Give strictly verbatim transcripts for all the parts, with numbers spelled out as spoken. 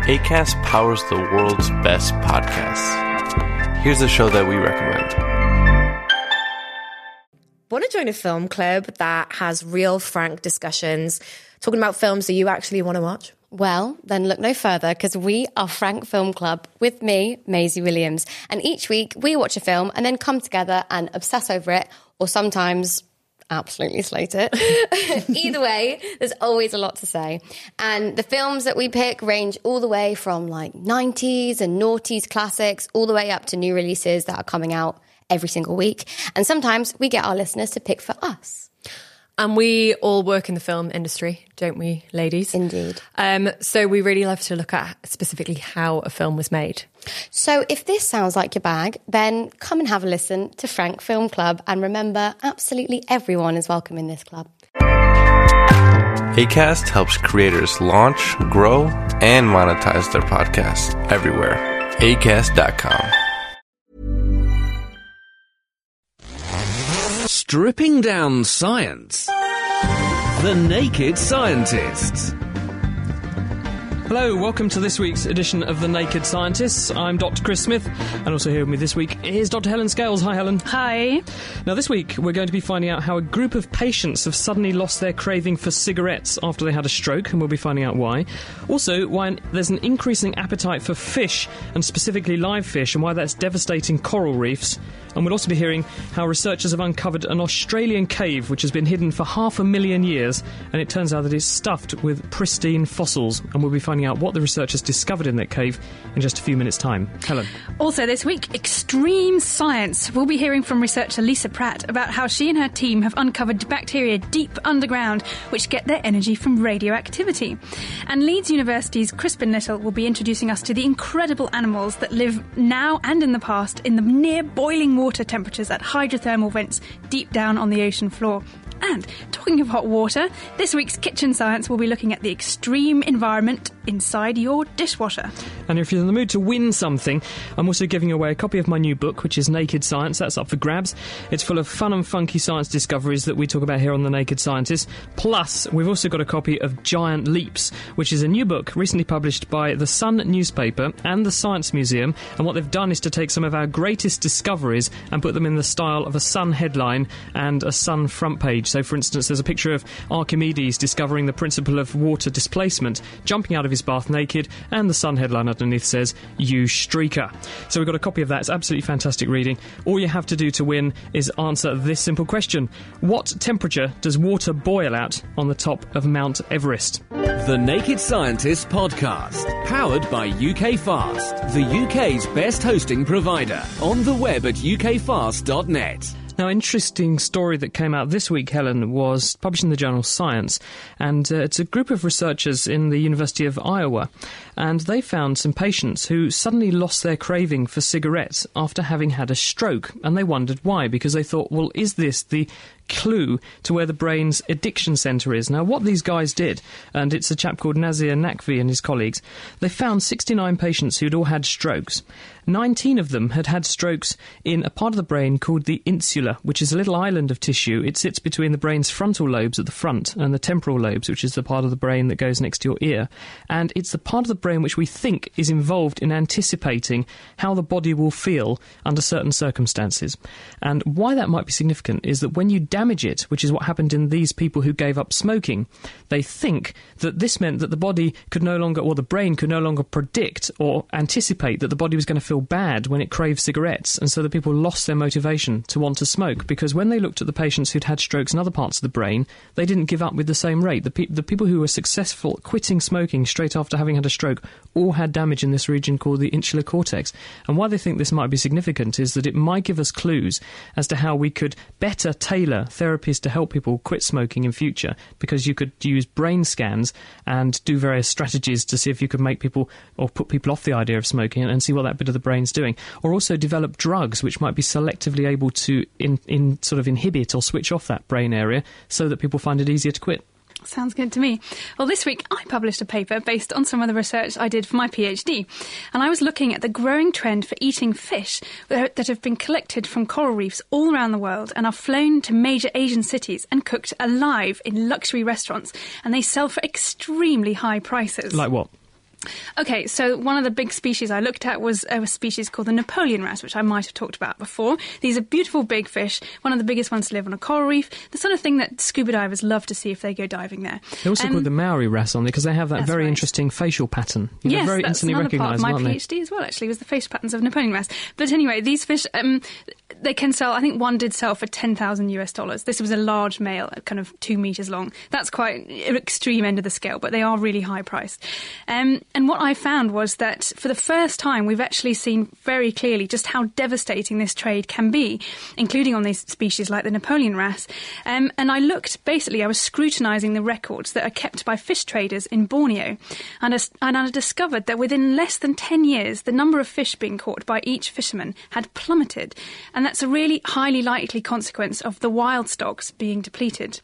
Acast powers the world's best podcasts. Here's a show that we recommend. Want to join a film club that has real, frank discussions, talking about films that you actually want to watch? Well, then look no further, because we are Frank Film Club with me, Maisie Williams. And each week we watch a film and then come together and obsess over it, or sometimes absolutely slate it. Either way, there's always a lot to say. And the films that we pick range all the way from like nineties and noughties classics, all the way up to new releases that are coming out every single week. And sometimes we get our listeners to pick for us. And we all work in the film industry, don't we, ladies? Indeed. Um, so we really love to look at specifically how a film was made. So if this sounds like your bag, then come and have a listen to Frank Film Club. And remember, absolutely everyone is welcome in this club. Acast helps creators launch, grow, and monetize their podcasts everywhere. acast dot com. Stripping down science. The Naked Scientists. Hello, welcome to this week's edition of The Naked Scientists. I'm Doctor Chris Smith, and also here with me this week is Doctor Helen Scales. Hi, Helen. Hi. Now, this week we're going to be finding out how a group of patients have suddenly lost their craving for cigarettes after they had a stroke, and we'll be finding out why. Also, why there's an increasing appetite for fish, and specifically live fish, and why that's devastating coral reefs. And we'll also be hearing how researchers have uncovered an Australian cave which has been hidden for half a million years, and it turns out that it's stuffed with pristine fossils, and we'll be finding out what the researchers discovered in that cave in just a few minutes' time. Helen. Also this week, extreme science. We'll be hearing from researcher Lisa Pratt about how she and her team have uncovered bacteria deep underground which get their energy from radioactivity. And Leeds University's Crispin Little will be introducing us to the incredible animals that live now and in the past in the near boiling water temperatures at hydrothermal vents deep down on the ocean floor. And talking of hot water, this week's Kitchen Science will be looking at the extreme environment inside your dishwasher. And if you're in the mood to win something, I'm also giving away a copy of my new book, which is Naked Science. That's up for grabs. It's full of fun and funky science discoveries that we talk about here on The Naked Scientists. Plus, we've also got a copy of Giant Leaps, which is a new book recently published by The Sun newspaper and the Science Museum. And what they've done is to take some of our greatest discoveries and put them in the style of a Sun headline and a Sun front page. So, for instance, there's a picture of Archimedes discovering the principle of water displacement, jumping out of his bath naked, and the Sun headline underneath says, "You streaker." So we've got a copy of that. It's absolutely fantastic reading. All you have to do to win is answer this simple question. What temperature does water boil at on the top of Mount Everest? The Naked Scientists podcast, powered by U K Fast, the U K's best hosting provider, on the web at u k fast dot net. Now, an interesting story that came out this week, Helen, was published in the journal Science, and uh, it's a group of researchers in the University of Iowa, and they found some patients who suddenly lost their craving for cigarettes after having had a stroke, and they wondered why, because they thought, well, is this the clue to where the brain's addiction centre is? Now, what these guys did, and it's a chap called Nazir Naqvi and his colleagues, they found sixty-nine patients who'd all had strokes. nineteen of them had had strokes in a part of the brain called the insula, which is a little island of tissue. It sits between the brain's frontal lobes at the front and the temporal lobes, which is the part of the brain that goes next to your ear. And it's the part of the brain which we think is involved in anticipating how the body will feel under certain circumstances. And why that might be significant is that when you damage it, which is what happened in these people who gave up smoking, they think that this meant that the body could no longer, or the brain could no longer predict or anticipate that the body was going to feel bad when it craved cigarettes, and so the people lost their motivation to want to smoke, because when they looked at the patients who'd had strokes in other parts of the brain, they didn't give up with the same rate. The, pe- the people who were successful at quitting smoking straight after having had a stroke all had damage in this region called the insular cortex. And why they think this might be significant is that it might give us clues as to how we could better tailor therapies to help people quit smoking in future, because you could use brain scans and do various strategies to see if you could make people or put people off the idea of smoking and see what that bit of the brain's doing, or also develop drugs which might be selectively able to in, in sort of inhibit or switch off that brain area so that people find it easier to quit. Sounds good to me. Well, this week I published a paper based on some of the research I did for my PhD, and I was looking at the growing trend for eating fish that have been collected from coral reefs all around the world and are flown to major Asian cities and cooked alive in luxury restaurants, and they sell for extremely high prices. Like what? Okay, so one of the big species I looked at was a species called the Napoleon wrasse, which I might have talked about before. These are beautiful big fish, one of the biggest ones to live on a coral reef, the sort of thing that scuba divers love to see if they go diving there. They also Um, call the Maori wrasse on there because they have that very right. interesting facial pattern. You know, yes, very that's instantly another part of recognisable, my aren't they? PhD as well, actually, was the face patterns of Napoleon wrasse. But anyway, these fish, um, they can sell, I think one did sell for ten thousand US dollars. This was a large male, kind of two metres long. That's quite an extreme end of the scale, but they are really high priced. Um, and what I found was that for the first time, we've actually seen very clearly just how devastating this trade can be, including on these species like the Napoleon wrasse. Um, and I looked, basically, I was scrutinising the records that are kept by fish traders in Borneo. And, as, and I discovered that within less than ten years, the number of fish being caught by each fisherman had plummeted. And that's a really highly likely consequence of the wild stocks being depleted.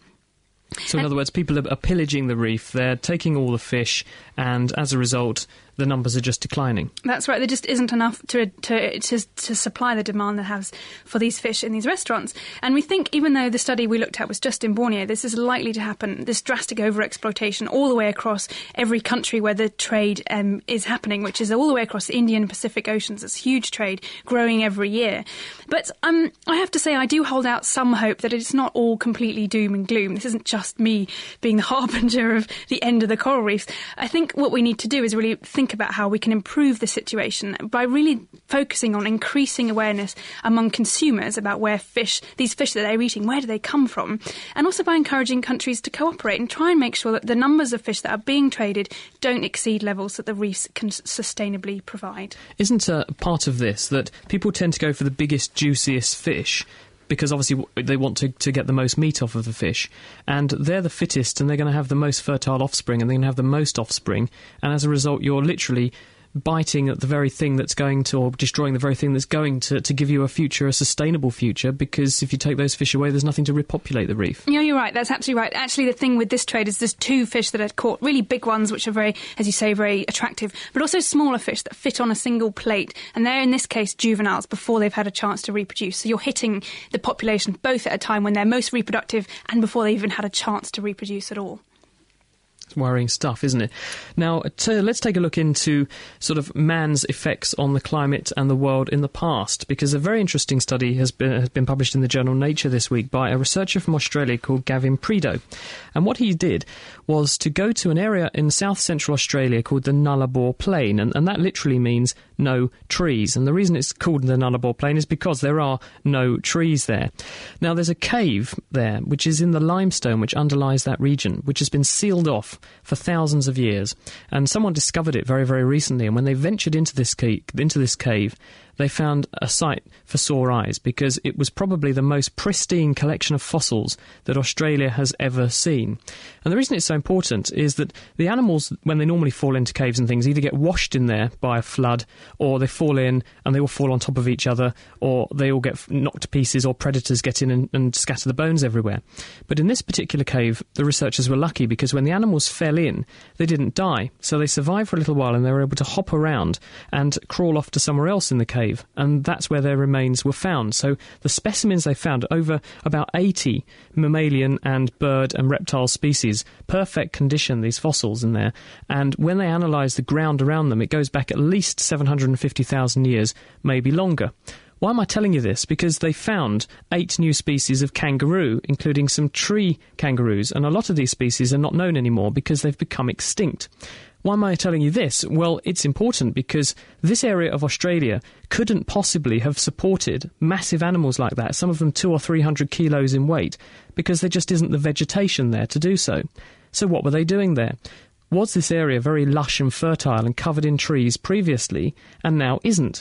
So in other words, people are, are pillaging the reef, they're taking all the fish, and as a result, the numbers are just declining. That's right. There just isn't enough to, to to to supply the demand that has for these fish in these restaurants. And we think, even though the study we looked at was just in Borneo, this is likely to happen, this drastic overexploitation all the way across every country where the trade um, is happening, which is all the way across the Indian and Pacific Oceans. It's huge trade growing every year. But um, I have to say, I do hold out some hope that it's not all completely doom and gloom. This isn't just me being the harbinger of the end of the coral reefs. I think what we need to do is really think about how we can improve the situation by really focusing on increasing awareness among consumers about where fish, these fish that they're eating, where do they come from, and also by encouraging countries to cooperate and try and make sure that the numbers of fish that are being traded don't exceed levels that the reefs can sustainably provide. Isn't a part of this that people tend to go for the biggest, juiciest fish because obviously they want to, to get the most meat off of the fish, and they're the fittest and they're going to have the most fertile offspring and they're going to have the most offspring, and as a result you're literally biting at the very thing that's going to, or destroying the very thing that's going to, to give you a future, a sustainable future, because if you take those fish away, there's nothing to repopulate the reef. Yeah, you're right. That's absolutely right. Actually, the thing with this trade is there's two fish that are caught, really big ones, which are very, as you say, very attractive, but also smaller fish that fit on a single plate. And they're, in this case, juveniles before they've had a chance to reproduce. So you're hitting the population both at a time when they're most reproductive and before they even had a chance to reproduce at all. It's worrying stuff, isn't it? Now, to, let's take a look into sort of man's effects on the climate and the world in the past, because a very interesting study has been, has been published in the journal Nature this week by a researcher from Australia called Gavin Prideaux. And what he did was to go to an area in south-central Australia called the Nullarbor Plain, and, and that literally means no trees. And the reason it's called the Nullarbor Plain is because there are no trees there. Now, there's a cave there, which is in the limestone which underlies that region, which has been sealed off for thousands of years, and someone discovered it very, very recently, and when they ventured into this cave, into this cave, they found a sight for sore eyes, because it was probably the most pristine collection of fossils that Australia has ever seen. And the reason it's so important is that the animals, when they normally fall into caves and things, either get washed in there by a flood, or they fall in and they all fall on top of each other, or they all get knocked to pieces, or predators get in and, and scatter the bones everywhere. But in this particular cave, the researchers were lucky, because when the animals fell in, they didn't die. So they survived for a little while, and they were able to hop around and crawl off to somewhere else in the cave. And that's where their remains were found. So the specimens they found, over about eighty mammalian and bird and reptile species, perfect condition, these fossils in there. And when they analyse the ground around them, it goes back at least seven hundred fifty thousand years, maybe longer. Why am I telling you this? Because they found eight new species of kangaroo, including some tree kangaroos, and a lot of these species are not known anymore because they've become extinct. Why am I telling you this? Well, it's important because this area of Australia couldn't possibly have supported massive animals like that, some of them two or three hundred kilos in weight, because there just isn't the vegetation there to do so. So what were they doing there? Was this area very lush and fertile and covered in trees previously, and now isn't?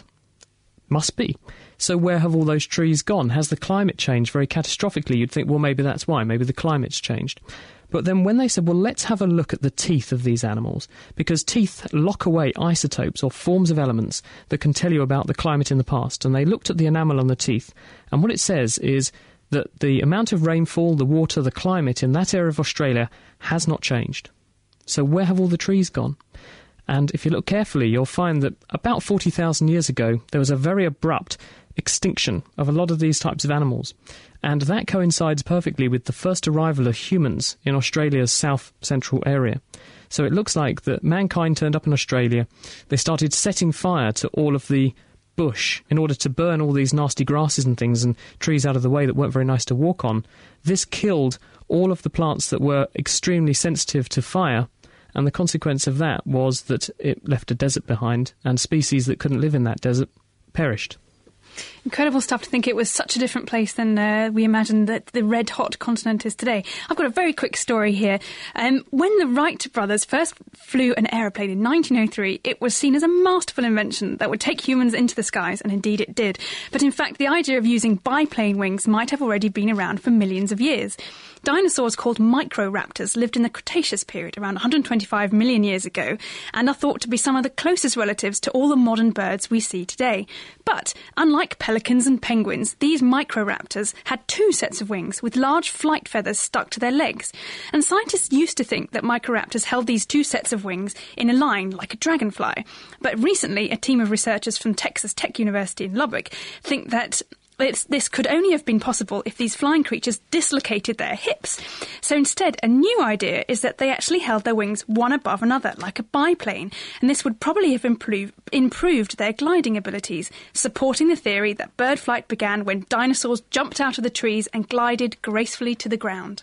Must be. So where have all those trees gone? Has the climate changed very catastrophically? You'd think, well, maybe that's why. Maybe the climate's changed. But then when they said, well, let's have a look at the teeth of these animals, because teeth lock away isotopes or forms of elements that can tell you about the climate in the past. And they looked at the enamel on the teeth, and what it says is that the amount of rainfall, the water, the climate in that area of Australia has not changed. So where have all the trees gone? And if you look carefully, you'll find that about forty thousand years ago, there was a very abrupt extinction of a lot of these types of animals. And that coincides perfectly with the first arrival of humans in Australia's south-central area. So it looks like that mankind turned up in Australia. They started setting fire to all of the bush in order to burn all these nasty grasses and things and trees out of the way that weren't very nice to walk on. This killed all of the plants that were extremely sensitive to fire, and the consequence of that was that it left a desert behind, and species that couldn't live in that desert perished. Incredible stuff to think it was such a different place than uh, we imagined that the red-hot continent is today. I've got a very quick story here. Um, when the Wright brothers first flew an aeroplane in nineteen oh three, it was seen as a masterful invention that would take humans into the skies, and indeed it did. But in fact, the idea of using biplane wings might have already been around for millions of years. Dinosaurs called Microraptors lived in the Cretaceous period around one hundred twenty-five million years ago and are thought to be some of the closest relatives to all the modern birds we see today. But unlike pelicans and penguins, these Microraptors had two sets of wings with large flight feathers stuck to their legs. And scientists used to think that Microraptors held these two sets of wings in a line like a dragonfly. But recently, a team of researchers from Texas Tech University in Lubbock think that It's, this could only have been possible if these flying creatures dislocated their hips. So instead, a new idea is that they actually held their wings one above another, like a biplane, and this would probably have improved, improved their gliding abilities, supporting the theory that bird flight began when dinosaurs jumped out of the trees and glided gracefully to the ground.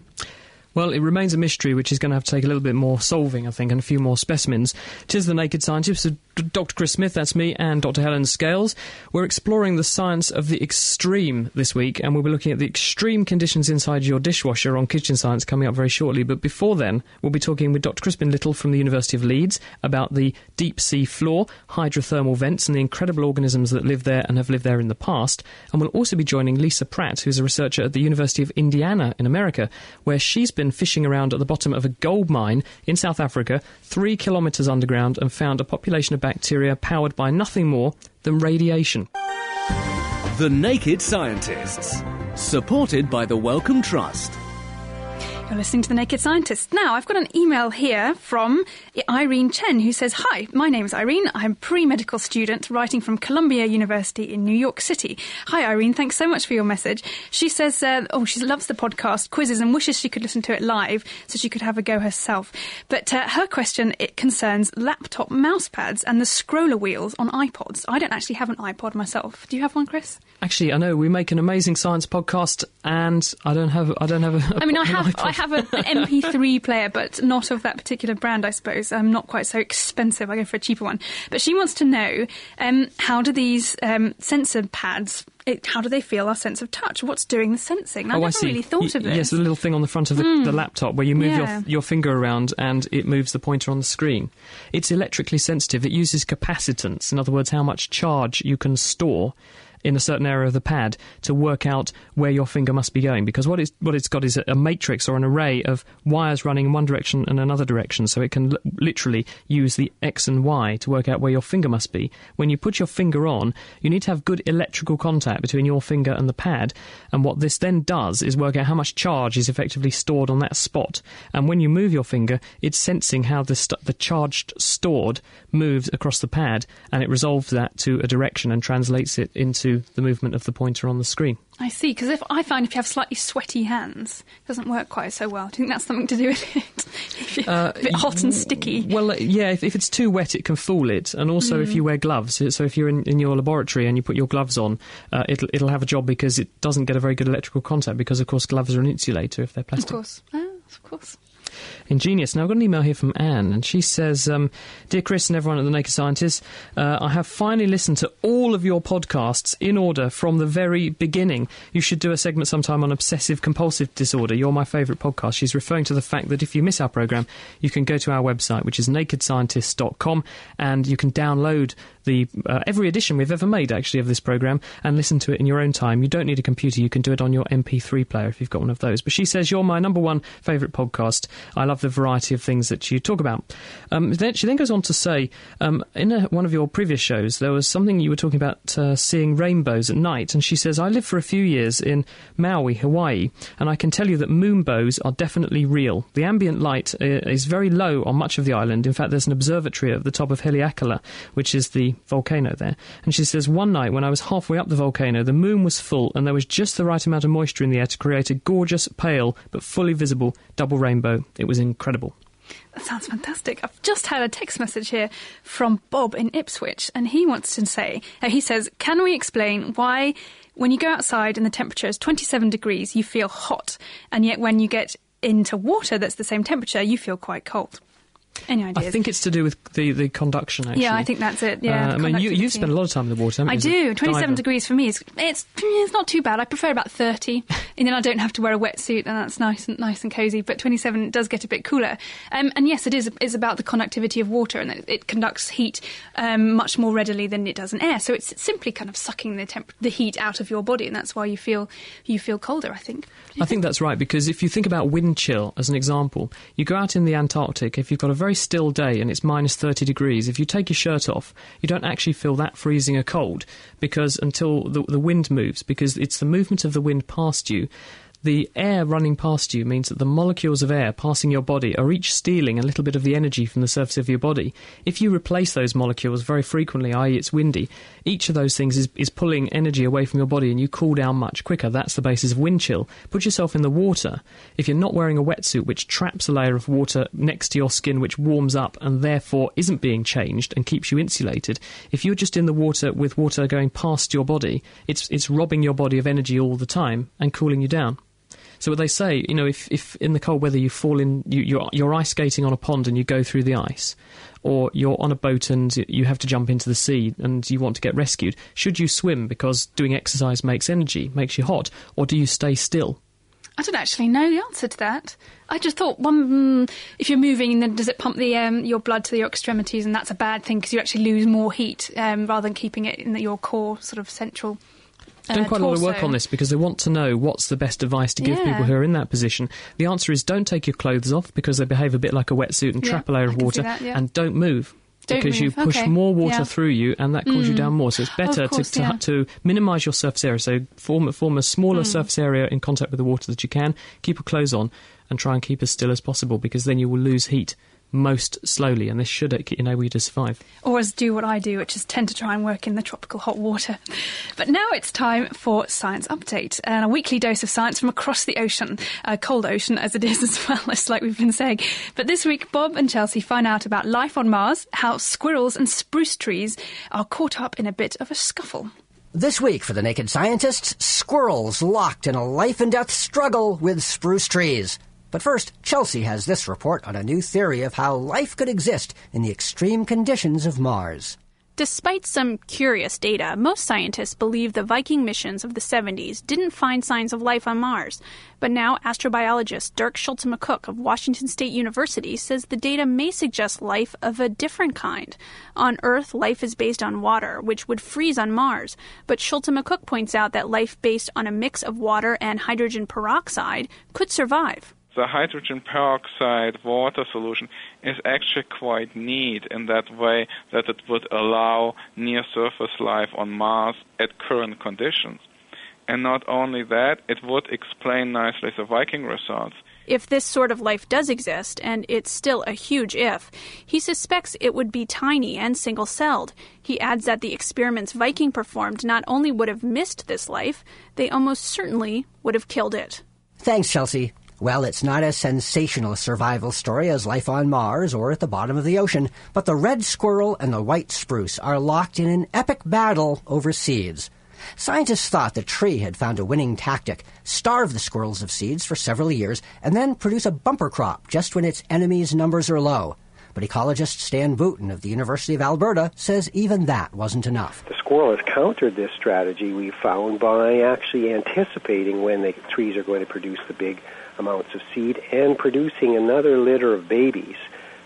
Well, it remains a mystery which is going to have to take a little bit more solving, I think, and a few more specimens. Tis the Naked Scientist, so Doctor Chris Smith, that's me, and Doctor Helen Scales. We're exploring the science of the extreme this week, and we'll be looking at the extreme conditions inside your dishwasher on Kitchen Science coming up very shortly. But before then, we'll be talking with Doctor Crispin Little from the University of Leeds about the deep sea floor, hydrothermal vents, and the incredible organisms that live there and have lived there in the past. And we'll also be joining Lisa Pratt, who's a researcher at the University of Indiana in America, where she's been fishing around at the bottom of a gold mine in South Africa, three kilometres underground, and found a population of bacteria powered by nothing more than radiation. The Naked Scientists, supported by the Wellcome Trust. You're listening to The Naked Scientist. Now, I've got an email here from Irene Chen, who says, "Hi, my name's Irene. I'm a pre-medical student writing from Columbia University in New York City." Hi, Irene. Thanks so much for your message. She says, uh, oh, she loves the podcast quizzes and wishes she could listen to it live so she could have a go herself. But uh, her question, it concerns laptop mouse pads and the scroller wheels on iPods. I don't actually have an iPod myself. Do you have one, Chris? Actually, I know we make an amazing science podcast, and I don't have. I don't have a. I mean, I an have. iPod. I have a, an M P three player, but not of that particular brand, I suppose. I'm not quite so expensive. I go for a cheaper one. But she wants to know, um, how do these um, sensor pads, it, how do they feel our sense of touch? What's doing the sensing? I oh, never I see. really thought y- of this. Yes, the little thing on the front of the, Mm. the laptop where you move Yeah. your your finger around and it moves the pointer on the screen. It's electrically sensitive. It uses capacitance, in other words, how much charge you can store in a certain area of the pad to work out where your finger must be going, because what it's what it's got is a, a matrix or an array of wires running in one direction and another direction, so it can l- literally use the X and Y to work out where your finger must be. When you put your finger on, you need to have good electrical contact between your finger and the pad, and what this then does is work out how much charge is effectively stored on that spot. And when you move your finger, it's sensing how the, st- the charge stored moves across the pad, and it resolves that to a direction and translates it into the movement of the pointer on the screen. I see, because if I find if you have slightly sweaty hands, it doesn't work quite so well. Do you think that's something to do with it? If you're Uh, a bit hot and sticky. Well, uh, yeah, if, if it's too wet, it can fool it. And also, Mm. if you wear gloves, so if you're in, in your laboratory and you put your gloves on, uh, it'll, it'll have a job because it doesn't get a very good electrical contact, because, of course, gloves are an insulator if they're Of plastic. course. Oh, of course. Ingenious. Now, I've got an email here from Anne, and she says, um, Dear Chris and everyone at The Naked Scientist, uh, I have finally listened to all of your podcasts in order from the very beginning. You should do a segment sometime on obsessive-compulsive disorder. You're my favourite podcast. She's referring to the fact that if you miss our programme, you can go to our website, which is naked scientists dot com, and you can download the uh, every edition we've ever made, actually, of this programme and listen to it in your own time. You don't need a computer. You can do it on your M P three player if you've got one of those. But she says, you're my number one favourite podcast. I love the variety of things that you talk about. Um, then, she then goes on to say, um, in a, one of your previous shows, there was something you were talking about uh, seeing rainbows at night. And she says, I lived for a few years in Maui, Hawaii, and I can tell you that moonbows are definitely real. The ambient light uh, is very low on much of the island. In fact, there's an observatory at the top of Haleakala, which is the volcano there. And she says, one night when I was halfway up the volcano, the moon was full and there was just the right amount of moisture in the air to create a gorgeous, pale, but fully visible double rainbow. It was incredible. That sounds fantastic. I've just had a text message here from Bob in Ipswich, and he wants to say, uh, he says, can we explain why when you go outside and the temperature is twenty-seven degrees, you feel hot, and yet when you get into water that's the same temperature, you feel quite cold? Any ideas? I think it's to do with the, the conduction, actually. Yeah, I think that's it. Yeah, uh, I mean, you, you've spent a lot of time in the water, haven't I you? do. twenty-seven degrees for me is it's it's not too bad. I prefer about thirty, and then I don't have to wear a wetsuit, and that's nice and nice and cosy. But twenty-seven does get a bit cooler. Um, and yes, it is is about the conductivity of water, and it, it conducts heat um, much more readily than it does in air. So it's simply kind of sucking the temp- the heat out of your body, and that's why you feel you feel colder, I think. I think that's right, because if you think about wind chill as an example, you go out in the Antarctic, if you've got a very still day and it's minus thirty degrees, if you take your shirt off, you don't actually feel that freezing or cold, because until the, the wind moves, because it's the movement of the wind past you. The air running past you means that the molecules of air passing your body are each stealing a little bit of the energy from the surface of your body. If you replace those molecules very frequently, that is it's windy, each of those things is, is pulling energy away from your body and you cool down much quicker. That's the basis of wind chill. Put yourself in the water. If you're not wearing a wetsuit which traps a layer of water next to your skin which warms up and therefore isn't being changed and keeps you insulated, if you're just in the water with water going past your body, it's it's robbing your body of energy all the time and cooling you down. So what they say, you know, if, if in the cold weather you fall in, you, you're, you're ice skating on a pond and you go through the ice, or you're on a boat and you have to jump into the sea and you want to get rescued, should you swim because doing exercise makes energy, makes you hot, or do you stay still? I don't actually know the answer to that. I just thought, one, if you're moving, then does it pump the um, your blood to your extremities, and that's a bad thing because you actually lose more heat um, rather than keeping it in the, your core sort of central. Done uh, quite torso. a lot of work on this because they want to know what's the best advice to give yeah. people who are in that position. The answer is don't take your clothes off because they behave a bit like a wetsuit and yeah, trap a layer of water, that, yeah. and don't move. Don't because move. you push okay. more water yeah. through you and that cools mm. you down more. So it's better course, to, to, yeah. to minimise your surface area. So form, form a smaller mm. surface area in contact with the water that you can. Keep your clothes on and try and keep as still as possible because then you will lose heat most slowly, and this should enable you to survive. Or as do what I do, which is tend to try and work in the tropical hot water. But now it's time for Science Update, and a weekly dose of science from across the ocean, a cold ocean as it is as well, as like we've been saying. But this week, Bob and Chelsea find out about life on Mars, how squirrels and spruce trees are caught up in a bit of a scuffle. This week for the Naked Scientists, squirrels locked in a life-and-death struggle with spruce trees. But first, Chelsea has this report on a new theory of how life could exist in the extreme conditions of Mars. Despite some curious data, most scientists believe the Viking missions of the seventies didn't find signs of life on Mars. But now astrobiologist Dirk Schulte-McCook of Washington State University says the data may suggest life of a different kind. On Earth, life is based on water, which would freeze on Mars. But Schulte-McCook points out that life based on a mix of water and hydrogen peroxide could survive. The hydrogen peroxide water solution is actually quite neat in that way that it would allow near-surface life on Mars at current conditions. And not only that, it would explain nicely the Viking results. If this sort of life does exist, and it's still a huge if, he suspects it would be tiny and single-celled. He adds that the experiments Viking performed not only would have missed this life, they almost certainly would have killed it. Thanks, Chelsea. Well, it's not as sensational a survival story as life on Mars or at the bottom of the ocean, but the red squirrel and the white spruce are locked in an epic battle over seeds. Scientists thought the tree had found a winning tactic, starve the squirrels of seeds for several years, and then produce a bumper crop just when its enemies' numbers are low. But ecologist Stan Booten of the University of Alberta says even that wasn't enough. The squirrel has countered this strategy, we found, by actually anticipating when the trees are going to produce the big amounts of seed and producing another litter of babies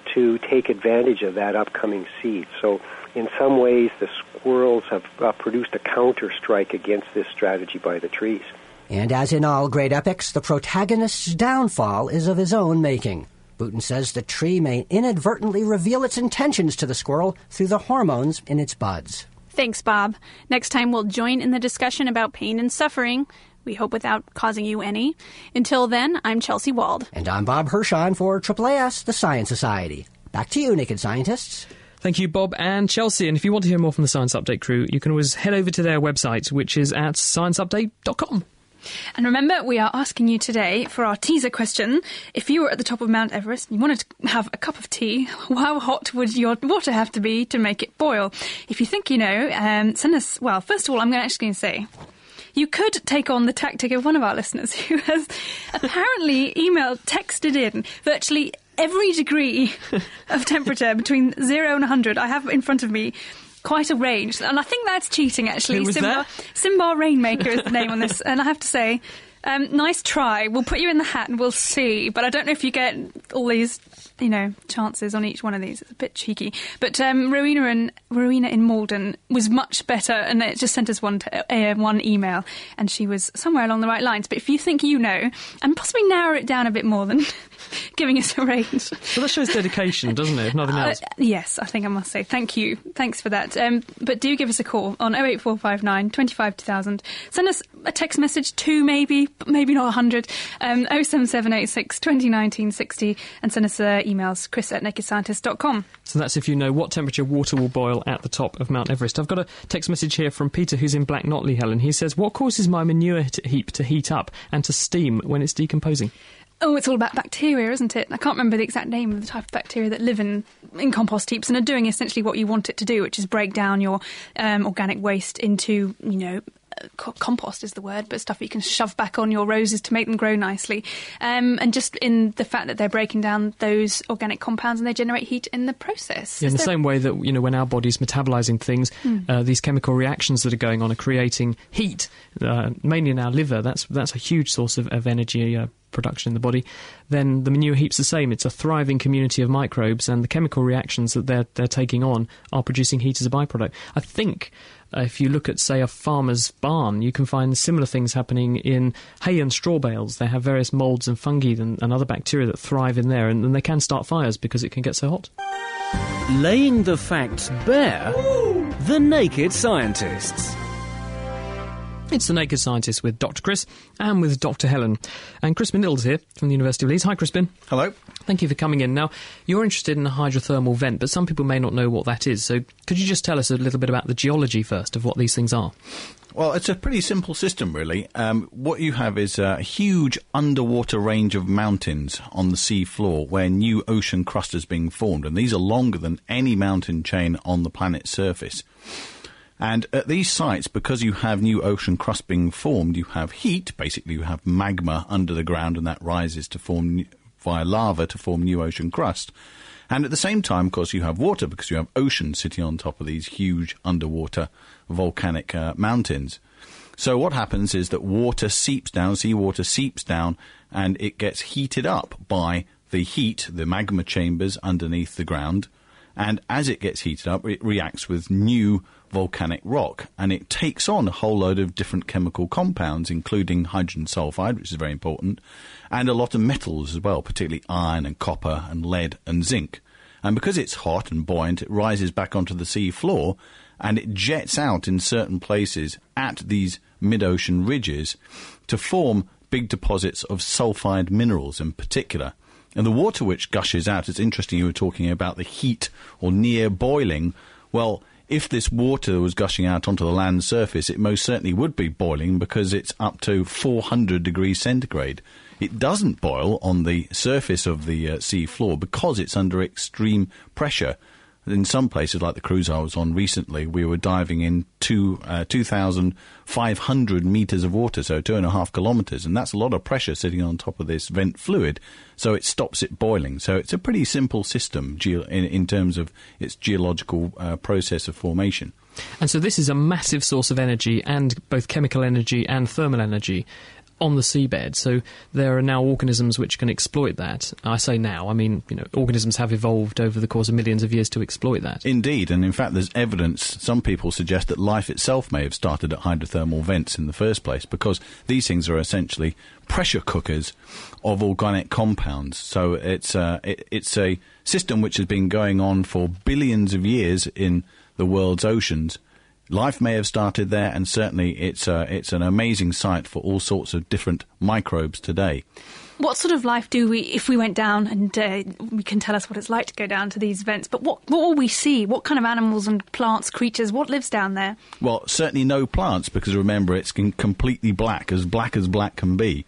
to take advantage of that upcoming seed. So in some ways, the squirrels have uh, produced a counter-strike against this strategy by the trees. And as in all great epics, the protagonist's downfall is of his own making. Booten says the tree may inadvertently reveal its intentions to the squirrel through the hormones in its buds. Thanks, Bob. Next time we'll join in the discussion about pain and suffering. We hope without causing you any. Until then, I'm Chelsea Wald. And I'm Bob Hirschon for A A A S, the Science Society. Back to you, Naked Scientists. Thank you, Bob and Chelsea. And if you want to hear more from the Science Update crew, you can always head over to their website, which is at science update dot com. And remember, we are asking you today for our teaser question. If you were at the top of Mount Everest and you wanted to have a cup of tea, how hot would your water have to be to make it boil? If you think you know, um, send us... Well, first of all, I'm actually going to say... You could take on the tactic of one of our listeners who has apparently emailed, texted in virtually every degree of temperature between zero and one hundred. I have in front of me quite a range, and I think that's cheating, actually. Who was Simbar, that? Simbar Rainmaker is the name on this, and I have to say, um, nice try. We'll put you in the hat and we'll see, but I don't know if you get all these, you know, chances on each one of these. It's a bit cheeky. But um, Rowena, and, Rowena in Malden was much better, and it just sent us one, t- uh, one email, and she was somewhere along the right lines. But if you think you know, and possibly narrow it down a bit more than giving us a range. Well, that shows dedication, doesn't it, if nothing else? Uh, yes, I think I must say. Thank you. Thanks for that. Um, but do give us a call on oh eight four five nine, two five two thousand. Send us a text message, two maybe, but maybe not one hundred, um, oh seven seven eight six, two oh one nine sixty, and send us uh, emails, chris at naked scientist dot com. So that's if you know what temperature water will boil at the top of Mount Everest. I've got a text message here from Peter, who's in Black Notley, Helen. He says, what causes my manure heap to heat up and to steam when it's decomposing? Oh, it's all about bacteria, isn't it? I can't remember the exact name of the type of bacteria that live in, in compost heaps and are doing essentially what you want it to do, which is break down your um, organic waste into, you know, co- compost is the word, but stuff you can shove back on your roses to make them grow nicely. Um, and just in the fact that they're breaking down those organic compounds and they generate heat in the process. Yeah, in is the there... same way that, you know, when our body's metabolising things, mm. uh, these chemical reactions that are going on are creating heat, uh, mainly in our liver. That's that's a huge source of, of energy uh, production in the body. Then the manure heap's the same. It's a thriving community of microbes, and the chemical reactions that they're they're taking on are producing heat as a byproduct. I think uh, if you look at, say, a farmer's barn, you can find similar things happening in hay and straw bales. They have various moulds and fungi and, and other bacteria that thrive in there, and, and they can start fires because it can get so hot. Laying the facts bare, The Naked Scientists. It's The Naked Scientist with Doctor Chris and with Doctor Helen. And Crispin Niddles here from the University of Leeds. Hi, Crispin. Hello. Thank you for coming in. Now, you're interested in a hydrothermal vent, but some people may not know what that is. So could you just tell us a little bit about the geology first of what these things are? Well, it's a pretty simple system, really. Um, what you have is a huge underwater range of mountains on the sea floor where new ocean crust is being formed. And these are longer than any mountain chain on the planet's surface. And at these sites, because you have new ocean crust being formed, you have heat. Basically, you have magma under the ground, and that rises to form via lava to form new ocean crust. And at the same time, of course, you have water because you have ocean sitting on top of these huge underwater volcanic uh, mountains. So what happens is that water seeps down, seawater seeps down, and it gets heated up by the heat, the magma chambers underneath the ground. And as it gets heated up, it reacts with new volcanic rock, and it takes on a whole load of different chemical compounds, including hydrogen sulfide, which is very important, and a lot of metals as well, particularly iron and copper and lead and zinc. And because it's hot and buoyant, it rises back onto the sea floor, and it jets out in certain places at these mid-ocean ridges to form big deposits of sulfide minerals in particular. And the water which gushes out, it's interesting you were talking about the heat or near boiling. Well, if this water was gushing out onto the land surface, it most certainly would be boiling because it's up to four hundred degrees centigrade. It doesn't boil on the surface of the uh, sea floor because it's under extreme pressure. In some places, like the cruise I was on recently, we were diving in two, uh, two thousand five hundred metres of water, so two and a half kilometres, and that's a lot of pressure sitting on top of this vent fluid, so it stops it boiling. So it's a pretty simple system ge- in, in terms of its geological uh, process of formation. And so this is a massive source of energy, and both chemical energy and thermal energy. on the seabed. So there are now organisms which can exploit that. I say now, I mean, you know, organisms have evolved over the course of millions of years to exploit that. Indeed, and in fact there's evidence, some people suggest that life itself may have started at hydrothermal vents in the first place, because these things are essentially pressure cookers of organic compounds. So it's, uh, it, it's a system which has been going on for billions of years in the world's oceans. Life may have started there, and certainly it's uh, it's an amazing site for all sorts of different microbes today. What sort of life do we, if we went down, and uh, we can tell us what it's like to go down to these vents, but what, what will we see? What kind of animals and plants, creatures, what lives down there? Well, certainly no plants, because remember, it's completely black, as black as black can be.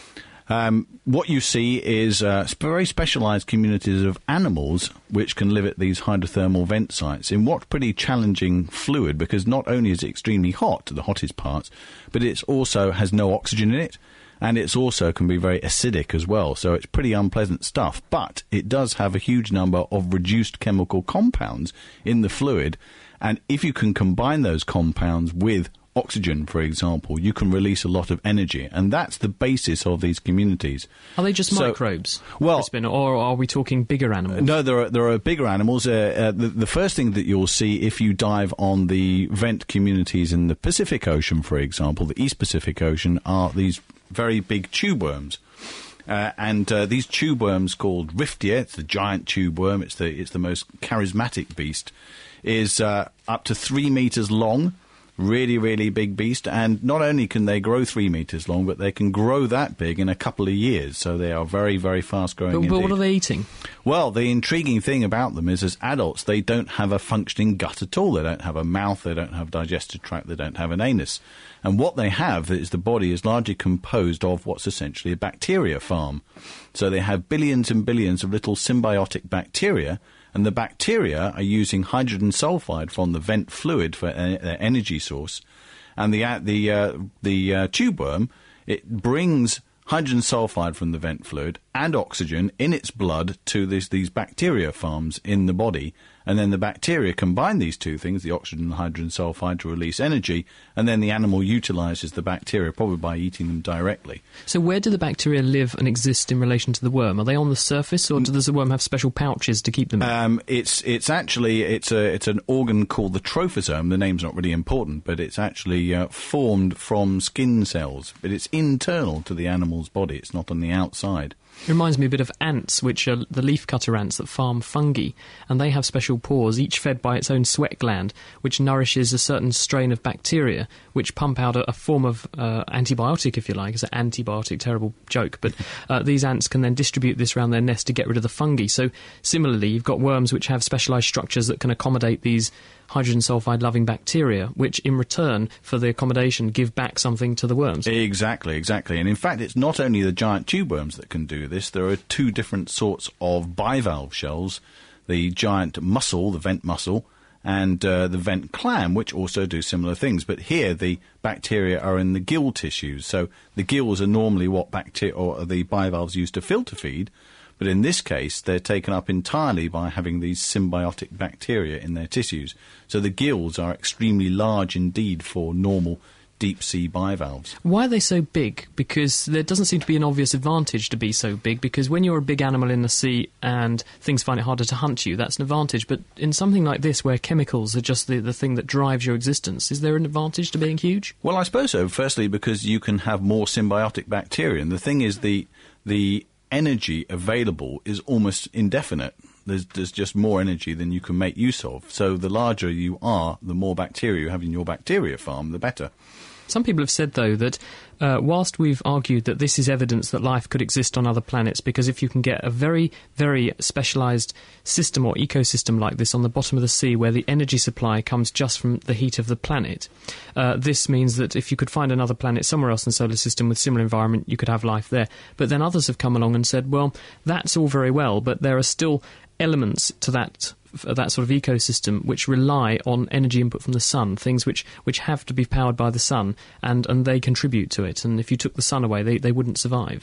Um, what you see is uh, very specialised communities of animals which can live at these hydrothermal vent sites in what's pretty challenging fluid, because not only is it extremely hot, the hottest parts, but it also has no oxygen in it, and it's also can be very acidic as well, so it's pretty unpleasant stuff. But it does have a huge number of reduced chemical compounds in the fluid, and if you can combine those compounds with oxygen, for example, you can release a lot of energy, and that's the basis of these communities. Are they just so, microbes, well, Crispin, or are we talking bigger animals? No, there are there are bigger animals. Uh, uh, the, the first thing that you'll see if you dive on the vent communities in the Pacific Ocean, for example, the East Pacific Ocean, are these very big tube worms. Uh, and uh, these tube worms, called Riftia, it's the giant tube worm, it's the, it's the most charismatic beast, is uh, up to three metres long. Really, really big beast, and not only can they grow three metres long, but they can grow that big in a couple of years, so they are very, very fast-growing But, indeed. but what are they eating? Well, the intriguing thing about them is, as adults, they don't have a functioning gut at all. They don't have a mouth, they don't have a digestive tract, they don't have an anus. And what they have is the body is largely composed of what's essentially a bacteria farm. So they have billions and billions of little symbiotic bacteria, and the bacteria are using hydrogen sulfide from the vent fluid for their energy source. And the uh, the uh, the uh, tube worm, it brings hydrogen sulfide from the vent fluid and oxygen in its blood to this, these bacteria farms in the body. And then the bacteria combine these two things, the oxygen and the hydrogen sulfide, to release energy, and then the animal utilises the bacteria, probably by eating them directly. So where do the bacteria live and exist in relation to the worm? Are they on the surface, or does the worm have special pouches to keep them in? Um, it's it's actually it's a it's an organ called the trophosome. The name's not really important, but it's actually uh, formed from skin cells. But it's internal to the animal's body. It's not on the outside. It reminds me a bit of ants, which are the leafcutter ants that farm fungi, and they have special pores, each fed by its own sweat gland, which nourishes a certain strain of bacteria, which pump out a, a form of uh, antibiotic, if you like. It's an antibiotic, terrible joke, but uh, these ants can then distribute this around their nest to get rid of the fungi. So similarly, you've got worms which have specialised structures that can accommodate these hydrogen sulfide-loving bacteria, which in return for the accommodation give back something to the worms. Exactly, exactly. And in fact, it's not only the giant tube worms that can do this. There are two different sorts of bivalve shells, the giant mussel, the vent mussel, and uh, the vent clam, which also do similar things. But here the bacteria are in the gill tissues. So the gills are normally what bacteria or the bivalves use to filter feed. But in this case, they're taken up entirely by having these symbiotic bacteria in their tissues. So the gills are extremely large indeed for normal deep-sea bivalves. Why are they so big? Because there doesn't seem to be an obvious advantage to be so big, because when you're a big animal in the sea and things find it harder to hunt you, that's an advantage. But in something like this, where chemicals are just the, the thing that drives your existence, is there an advantage to being huge? Well, I suppose so. Firstly, because you can have more symbiotic bacteria. And the thing is, the the energy available is almost indefinite. There's, there's just more energy than you can make use of. So the larger you are, the more bacteria you have in your bacteria farm, the better. Some people have said, though, that uh, whilst we've argued that this is evidence that life could exist on other planets, because if you can get a very, very specialised system or ecosystem like this on the bottom of the sea where the energy supply comes just from the heat of the planet, uh, this means that if you could find another planet somewhere else in the solar system with similar environment, you could have life there. But then others have come along and said, well, that's all very well, but there are still elements to that that sort of ecosystem which rely on energy input from the sun, things which, which have to be powered by the sun, and, and they contribute to it. And if you took the sun away, they, they wouldn't survive.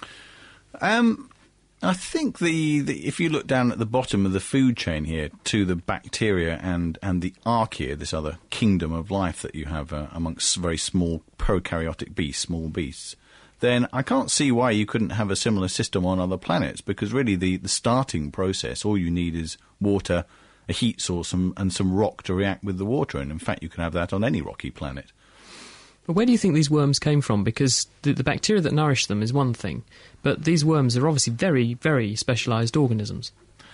Um, I think the, the if you look down at the bottom of the food chain here to the bacteria and, and the archaea, this other kingdom of life that you have uh, amongst very small prokaryotic beasts, small beasts, then I can't see why you couldn't have a similar system on other planets, because really the, the starting process, all you need is water, a heat source, and, and some rock to react with the water. And in fact, you can have that on any rocky planet. But where do you think these worms came from? Because the, the bacteria that nourish them is one thing, but these worms are obviously very, very specialised organisms.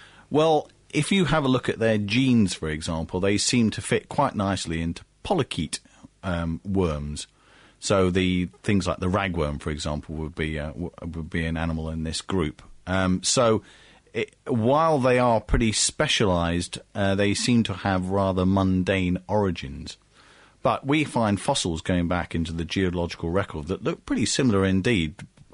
Well, if you have a look at their genes, for example, they seem to fit quite nicely into polychaete um, worms. So the things like the ragworm, for example, would be uh, w- would be an animal in this group. Um, so it, while they are pretty specialised, uh, they seem to have rather mundane origins. But we find fossils going back into the geological record that look pretty similar indeed,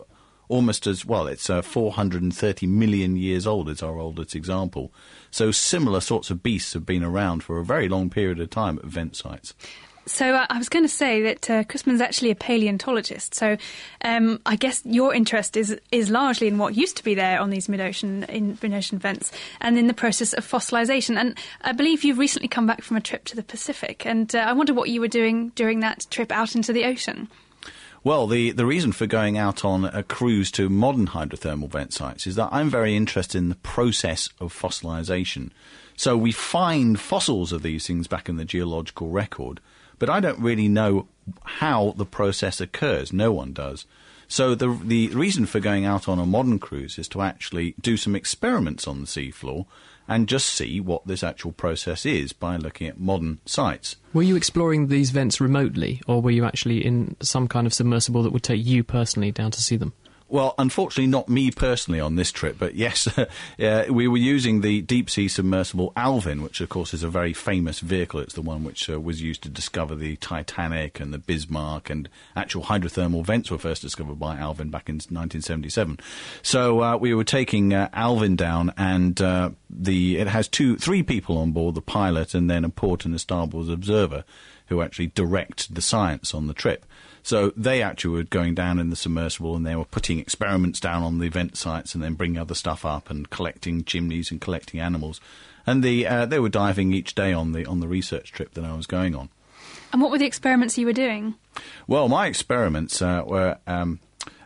almost as, well, it's uh, four hundred thirty million years old is our oldest example. So similar sorts of beasts have been around for a very long period of time at vent sites. So uh, I was going to say that uh, Crispin's actually a paleontologist. So um, I guess your interest is is largely in what used to be there on these mid-ocean in mid-ocean vents, and in the process of fossilisation. And I believe you've recently come back from a trip to the Pacific, and uh, I wonder what you were doing during that trip out into the ocean. Well, the, the reason for going out on a cruise to modern hydrothermal vent sites is that I'm very interested in the process of fossilisation. So we find fossils of these things back in the geological record, but I don't really know how the process occurs. No one does. So the the reason for going out on a modern cruise is to actually do some experiments on the seafloor and just see what this actual process is by looking at modern sites. Were you exploring these vents remotely, or were you actually in some kind of submersible that would take you personally down to see them? Well, unfortunately, not me personally on this trip, but yes, uh, we were using the deep-sea submersible Alvin, which, of course, is a very famous vehicle. It's the one which uh, was used to discover the Titanic and the Bismarck, and actual hydrothermal vents were first discovered by Alvin back in nineteen seventy-seven. So uh, we were taking uh, Alvin down, and uh, the it has two, three people on board, the pilot and then a port and a starboard observer, who actually direct the science on the trip. So they actually were going down in the submersible, and they were putting experiments down on the vent sites and then bringing other stuff up and collecting chimneys and collecting animals. And the uh, they were diving each day on the on the research trip that I was going on. And what were the experiments you were doing? Well, my experiments uh, were um,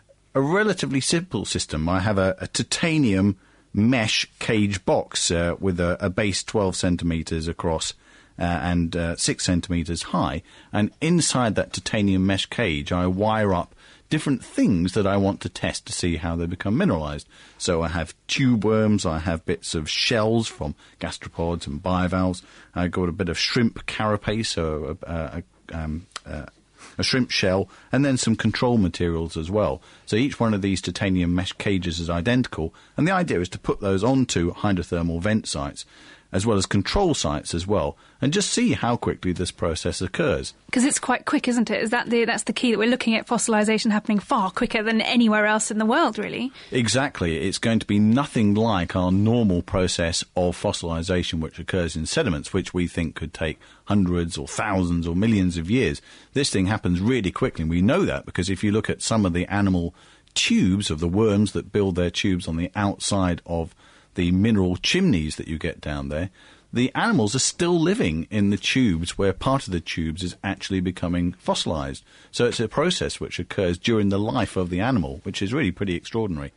a relatively simple system. I have a, a titanium mesh cage box uh, with a, a base twelve centimetres across, Uh, and uh, six centimetres high, and inside that titanium mesh cage I wire up different things that I want to test to see how they become mineralised. So I have tube worms, I have bits of shells from gastropods and bivalves, I got a bit of shrimp carapace, so a, a, um, a, a shrimp shell, and then some control materials as well. So each one of these titanium mesh cages is identical, and the idea is to put those onto hydrothermal vent sites, as well as control sites as well, and just see how quickly this process occurs. Because it's quite quick, isn't it? Is that the that's the key, that we're looking at fossilisation happening far quicker than anywhere else in the world, really? Exactly. It's going to be nothing like our normal process of fossilisation, which occurs in sediments, which we think could take hundreds or thousands or millions of years. This thing happens really quickly, and we know that because if you look at some of the animal tubes of the worms that build their tubes on the outside of the mineral chimneys that you get down there, the animals are still living in the tubes where part of the tubes is actually becoming fossilised. So it's a process which occurs during the life of the animal, which is really pretty extraordinary.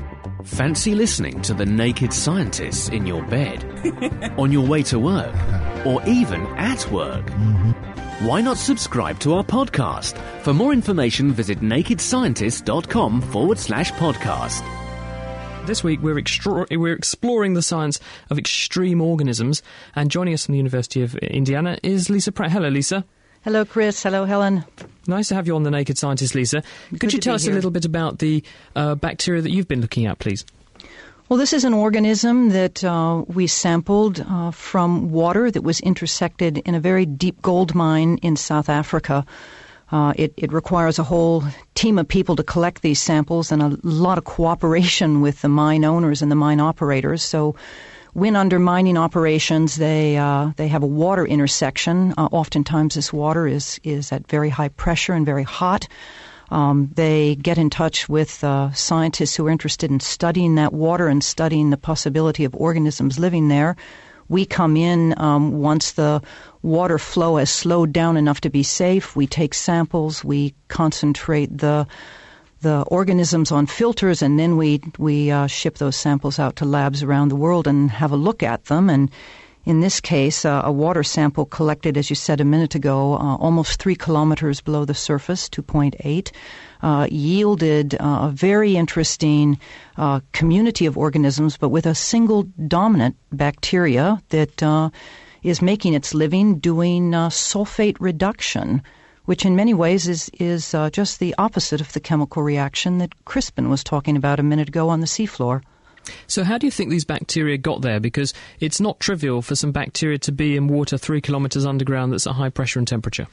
Fancy listening to The Naked Scientists in your bed, on your way to work, or even at work? Mm-hmm. Why not subscribe to our podcast? For more information, visit nakedscientist.com forward slash podcast. This week we're, extra- we're exploring the science of extreme organisms, and joining us from the University of Indiana is Lisa Pratt. Hello, Lisa. Hello, Chris. Hello, Helen. Nice to have you on The Naked Scientist, Lisa. Good Could you to tell be us here. a little bit about the uh, bacteria that you've been looking at, please? Well, this is an organism that uh, we sampled uh, from water that was intersected in a very deep gold mine in South Africa. Uh, it, it requires a whole team of people to collect these samples and a lot of cooperation with the mine owners and the mine operators. So when under mining operations, they uh, they have a water intersection. Uh, oftentimes this water is, is at very high pressure and very hot. Um, they get in touch with uh, scientists who are interested in studying that water and studying the possibility of organisms living there. We come in um, once the water flow has slowed down enough to be safe. We take samples. We concentrate the the organisms on filters, and then we we uh, ship those samples out to labs around the world and have a look at them. And in this case, uh, a water sample collected, as you said a minute ago, uh, almost three kilometers below the surface, two point eight, uh, yielded uh, a very interesting uh, community of organisms, but with a single dominant bacteria that uh, is making its living doing uh, sulfate reduction, which in many ways is is uh, just the opposite of the chemical reaction that Crispin was talking about a minute ago on the seafloor. So how do you think these bacteria got there? Because it's not trivial for some bacteria to be in water three kilometres underground that's at high pressure and temperature.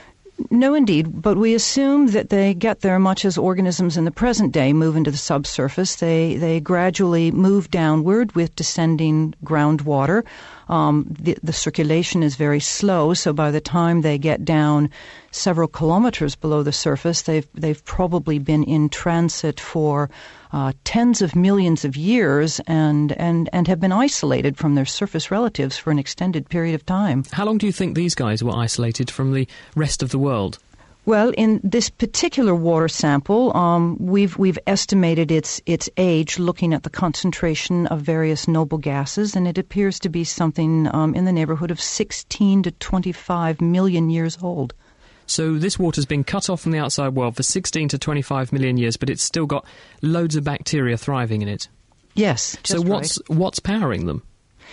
No, indeed, but we assume that they get there much as organisms in the present day move into the subsurface. They they gradually move downward with descending groundwater. Um, the, the circulation is very slow, so by the time they get down several kilometers below the surface, they've they've probably been in transit for uh, tens of millions of years and, and, and have been isolated from their surface relatives for an extended period of time. How long do you think these guys were isolated from the rest of the world? Well, in this particular water sample, um, we've we've estimated its its age, looking at the concentration of various noble gases, and it appears to be something um, in the neighborhood of sixteen to twenty-five million years old. So this water's been cut off from the outside world for sixteen to twenty-five million years, but it's still got loads of bacteria thriving in it. Yes. So just what's right. what's powering them?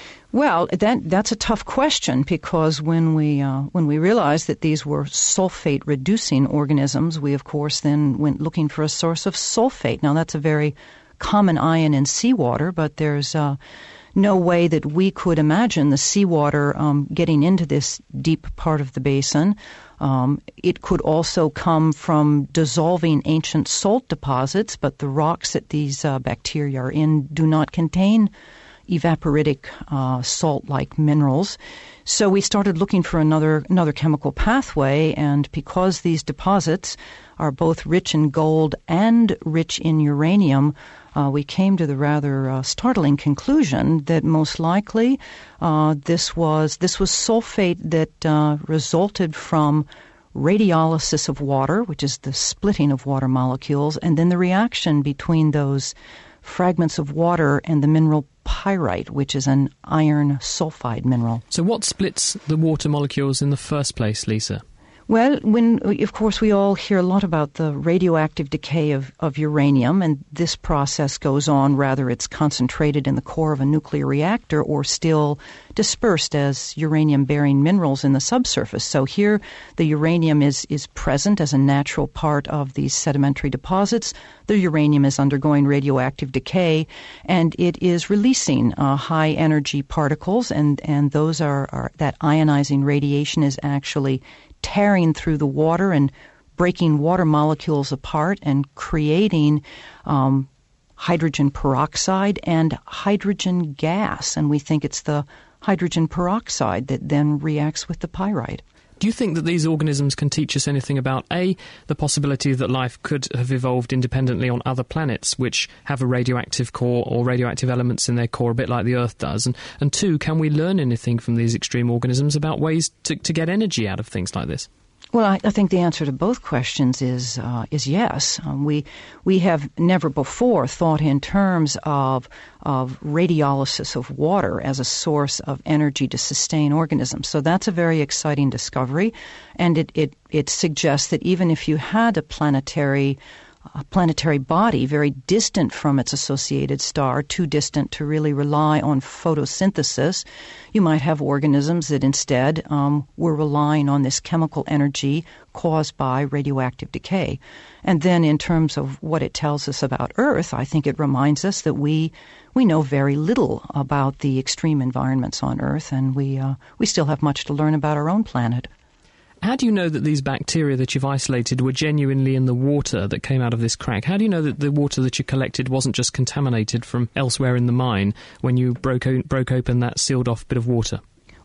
Well, that that's a tough question, because when we uh, when we realized that these were sulfate-reducing organisms, we of course then went looking for a source of sulfate. Now that's a very common ion in seawater, but there's uh, no way that we could imagine the seawater um, getting into this deep part of the basin. Um, it could also come from dissolving ancient salt deposits, but the rocks that these uh, bacteria are in do not contain evaporitic uh, salt-like minerals. So we started looking for another another chemical pathway, and because these deposits are both rich in gold and rich in uranium, uh, we came to the rather uh, startling conclusion that most likely uh, this was this was sulfate that uh, resulted from radiolysis of water, which is the splitting of water molecules, and then the reaction between those fragments of water and the mineral pyrite, which is an iron sulfide mineral. So what splits the water molecules in the first place, Lisa? Well, when of course we all hear a lot about the radioactive decay of, of uranium, and this process goes on, rather it's concentrated in the core of a nuclear reactor or still dispersed as uranium-bearing minerals in the subsurface. So here the uranium is, is present as a natural part of these sedimentary deposits. The uranium is undergoing radioactive decay, and it is releasing uh, high-energy particles, and, and those are, are that ionizing radiation is actually tearing through the water and breaking water molecules apart and creating um, hydrogen peroxide and hydrogen gas. And we think it's the hydrogen peroxide that then reacts with the pyrite. Do you think that these organisms can teach us anything about, A, the possibility that life could have evolved independently on other planets which have a radioactive core or radioactive elements in their core, a bit like the Earth does? And, and two, can we learn anything from these extreme organisms about ways to, to get energy out of things like this? Well, I, I think the answer to both questions is uh, is yes. Um, we we have never before thought in terms of of radiolysis of water as a source of energy to sustain organisms. So that's a very exciting discovery, and it it, it suggests that even if you had a planetary a planetary body very distant from its associated star, too distant to really rely on photosynthesis, you might have organisms that instead um, were relying on this chemical energy caused by radioactive decay. And then in terms of what it tells us about Earth, I think it reminds us that we we know very little about the extreme environments on Earth, and we uh, we still have much to learn about our own planet. How do you know that these bacteria that you've isolated were genuinely in the water that came out of this crack? How do you know that the water that you collected wasn't just contaminated from elsewhere in the mine when you broke o- broke open that sealed-off bit of water?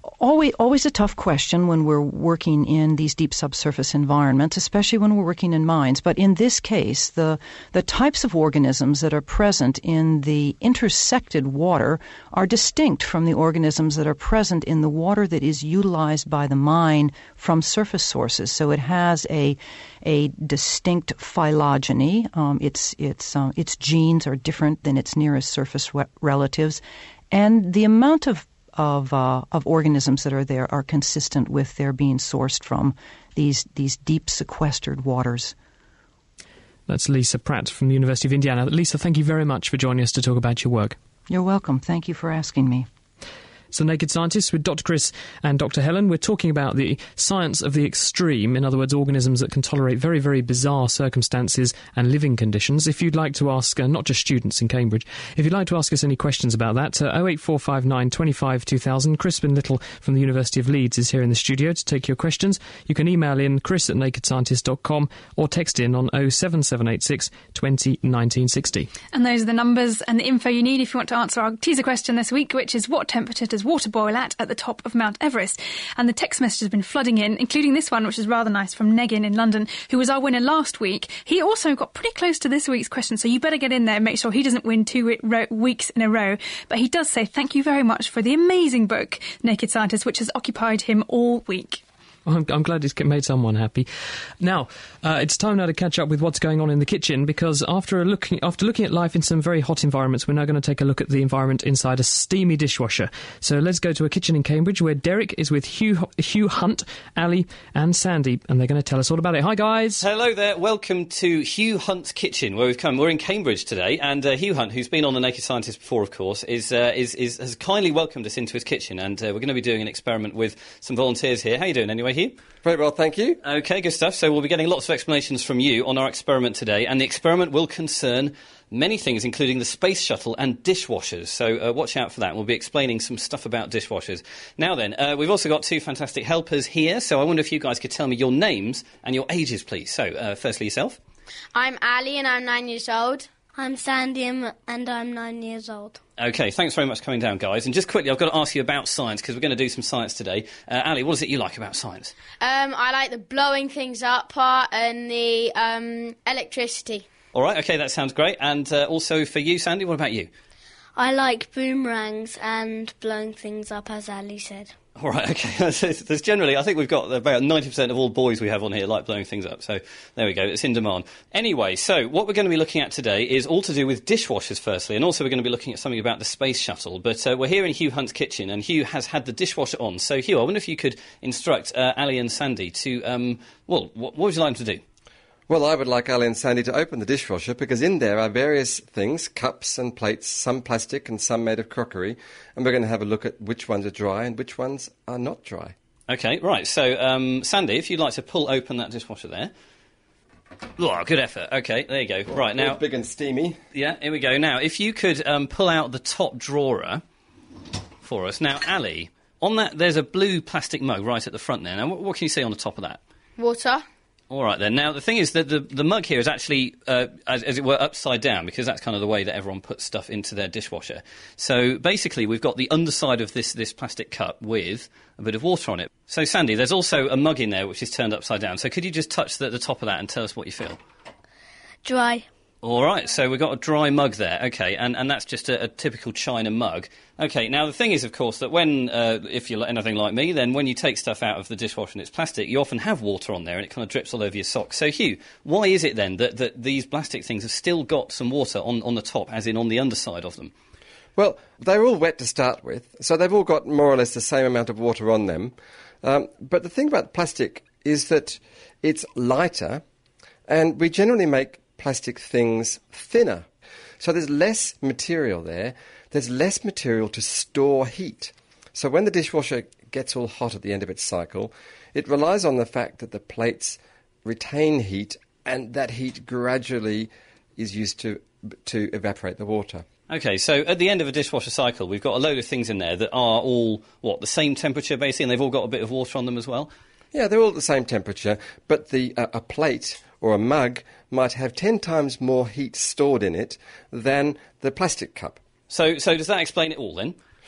Always, always a tough question when we're working in these deep subsurface environments, especially when we're working in mines. But in this case, the the types of organisms that are present in the intersected water are distinct from the organisms that are present in the water that is utilized by the mine from surface sources. So it has a a distinct phylogeny. Um, its its uh, its genes are different than its nearest surface re- relatives, and the amount of of uh, of organisms that are there are consistent with their being sourced from these these deep sequestered waters. That's Lisa Pratt from the University of Indiana. Lisa, thank you very much for joining us to talk about your work. You're welcome. Thank you for asking me. So Naked Scientists with Doctor Chris and Doctor Helen. We're talking about the science of the extreme, in other words, organisms that can tolerate very, very bizarre circumstances and living conditions. If you'd like to ask, uh, not just students in Cambridge, if you'd like to ask us any questions about that, uh, oh eight four five nine, two five, two thousand. Crispin Little from the University of Leeds is here in the studio to take your questions. You can email in chris at naked scientist dot com or text in on oh seven seven eight six, two oh, nineteen sixty. And those are the numbers and the info you need if you want to answer our teaser question this week, which is what temperature does water boil at at the top of Mount Everest? And the text message has been flooding in, including this one, which is rather nice, from Negin in London, who was our winner last week. He also got pretty close to this week's question, so you better get in there and make sure he doesn't win two ro- weeks in a row. But he does say thank you very much for the amazing book, Naked Scientist, which has occupied him all week. I'm, I'm glad it's made someone happy. Now, uh, it's time now to catch up with what's going on in the kitchen, because after a looking after looking at life in some very hot environments, we're now going to take a look at the environment inside a steamy dishwasher. So let's go to a kitchen in Cambridge where Derek is with Hugh, Hugh Hunt, Ali and Sandy, and they're going to tell us all about it. Hi, guys. Hello there. Welcome to Hugh Hunt's kitchen, where we've come. We're in Cambridge today, and uh, Hugh Hunt, who's been on the Naked Scientist before, of course, is, uh, is, is has kindly welcomed us into his kitchen, and uh, we're going to be doing an experiment with some volunteers here. How you doing anyway, Hugh? Very well, thank you. OK, good stuff. So we'll be getting lots of explanations from you on our experiment today, and the experiment will concern many things, including the space shuttle and dishwashers. So uh, watch out for that. We'll be explaining some stuff about dishwashers. Now then, uh, we've also got two fantastic helpers here, so I wonder if you guys could tell me your names and your ages, please. So, uh, firstly, yourself. I'm Ali and I'm nine years old. I'm Sandy and I'm nine years old. OK, thanks very much for coming down, guys. And just quickly, I've got to ask you about science, because we're going to do some science today. Uh, Ali, what is it you like about science? Um, I like the blowing things up part and the um, electricity. All right, OK, that sounds great. And uh, also for you, Sandy, what about you? I like boomerangs and blowing things up, as Ali said. All right, OK. There's generally, I think we've got about ninety percent of all boys we have on here like blowing things up. So there we go, it's in demand. Anyway, so what we're going to be looking at today is all to do with dishwashers, firstly, and also we're going to be looking at something about the space shuttle. But uh, we're here in Hugh Hunt's kitchen, and Hugh has had the dishwasher on. So, Hugh, I wonder if you could instruct uh, Ali and Sandy to, um, well, what, what would you like them to do? Well, I would like Ali and Sandy to open the dishwasher, because in there are various things, cups and plates, some plastic and some made of crockery, and we're going to have a look at which ones are dry and which ones are not dry. OK, right. So, um, Sandy, if you'd like to pull open that dishwasher there. Oh, good effort. OK, there you go. Right, now... It's big and steamy. Yeah, here we go. Now, if you could um, pull out the top drawer for us. Now, Ali, on that, there's a blue plastic mug right at the front there. Now, what, what can you see on the top of that? Water. All right, then. Now, the thing is that the, the mug here is actually, uh, as, as it were, upside down, because that's kind of the way that everyone puts stuff into their dishwasher. So, basically, we've got the underside of this, this plastic cup with a bit of water on it. So, Sandy, there's also a mug in there which is turned upside down. So, could you just touch the, the top of that and tell us what you feel? Dry. All right, so we've got a dry mug there, OK, and, and that's just a, a typical China mug. OK, now the thing is, of course, that when, uh, if you're anything like me, then when you take stuff out of the dishwasher and it's plastic, you often have water on there and it kind of drips all over your socks. So, Hugh, why is it then that, that these plastic things have still got some water on, on the top, as in on the underside of them? Well, they're all wet to start with, so they've all got more or less the same amount of water on them. Um, but the thing about plastic is that it's lighter, and we generally make plastic things thinner. So there's less material there. There's less material to store heat. So when the dishwasher gets all hot at the end of its cycle, it relies on the fact that the plates retain heat, and that heat gradually is used to to evaporate the water. OK, so at the end of a dishwasher cycle, we've got a load of things in there that are all, what, the same temperature, basically, and they've all got a bit of water on them as well? Yeah, they're all the same temperature, but the uh, a plate or a mug might have ten times more heat stored in it than the plastic cup. So, so does that explain it all, then?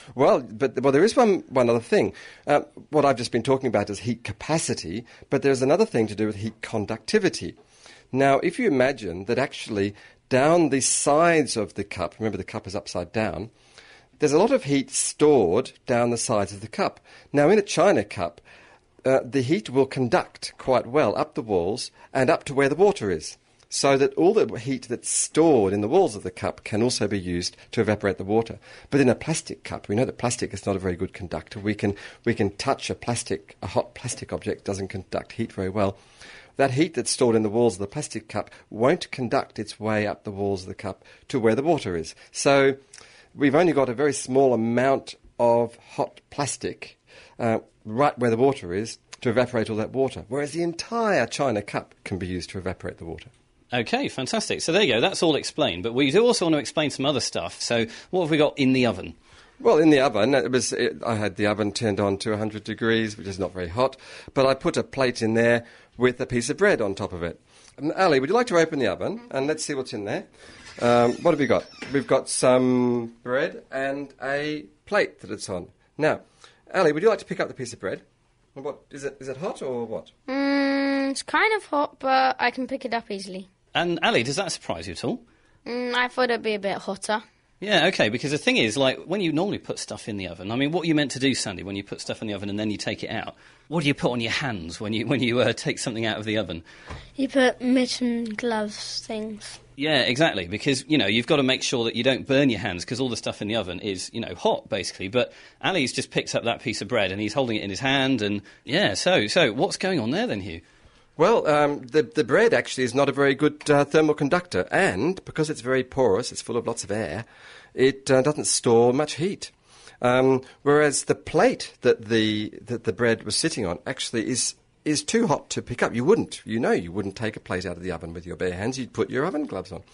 Well, but well, there is one one other thing. Uh, what I've just been talking about is heat capacity, but there's another thing to do with heat conductivity. Now, if you imagine that actually down the sides of the cup, remember the cup is upside down, there's a lot of heat stored down the sides of the cup. Now, in a china cup, uh, the heat will conduct quite well up the walls and up to where the water is, so that all the heat that's stored in the walls of the cup can also be used to evaporate the water. But in a plastic cup, we know that plastic is not a very good conductor. We can we can touch a plastic, a hot plastic object doesn't conduct heat very well. That heat that's stored in the walls of the plastic cup won't conduct its way up the walls of the cup to where the water is. So we've only got a very small amount of hot plastic uh, right where the water is to evaporate all that water, whereas the entire china cup can be used to evaporate the water. Okay, fantastic. So there you go, that's all explained. But we do also want to explain some other stuff. So what have we got in the oven? Well, in the oven, it was. It, I had the oven turned on to one hundred degrees, which is not very hot, but I put a plate in there with a piece of bread on top of it. And Ali, would you like to open the oven and let's see what's in there? Um, what have we got? We've got some bread and a plate that it's on. Now, Ali, would you like to pick up the piece of bread? What is it? Is it hot or what? Mm, it's kind of hot, but I can pick it up easily. And Ali, does that surprise you at all? Mm, I thought it'd be a bit hotter. Yeah, okay, because the thing is, like, when you normally put stuff in the oven, I mean, what are you meant to do, Sandy, when you put stuff in the oven and then you take it out? What do you put on your hands when you when you uh, take something out of the oven? You put mitten, gloves, things. Yeah, exactly, because, you know, you've got to make sure that you don't burn your hands because all the stuff in the oven is, you know, hot, basically. But Ali's just picked up that piece of bread and he's holding it in his hand and, yeah, so so what's going on there then, Hugh? Well, um, the, the bread actually is not a very good uh, thermal conductor, and because it's very porous, it's full of lots of air, it uh, doesn't store much heat. Um, whereas the plate that the that the bread was sitting on actually is is too hot to pick up. You wouldn't, you know, you wouldn't take a plate out of the oven with your bare hands. You'd put your oven gloves on.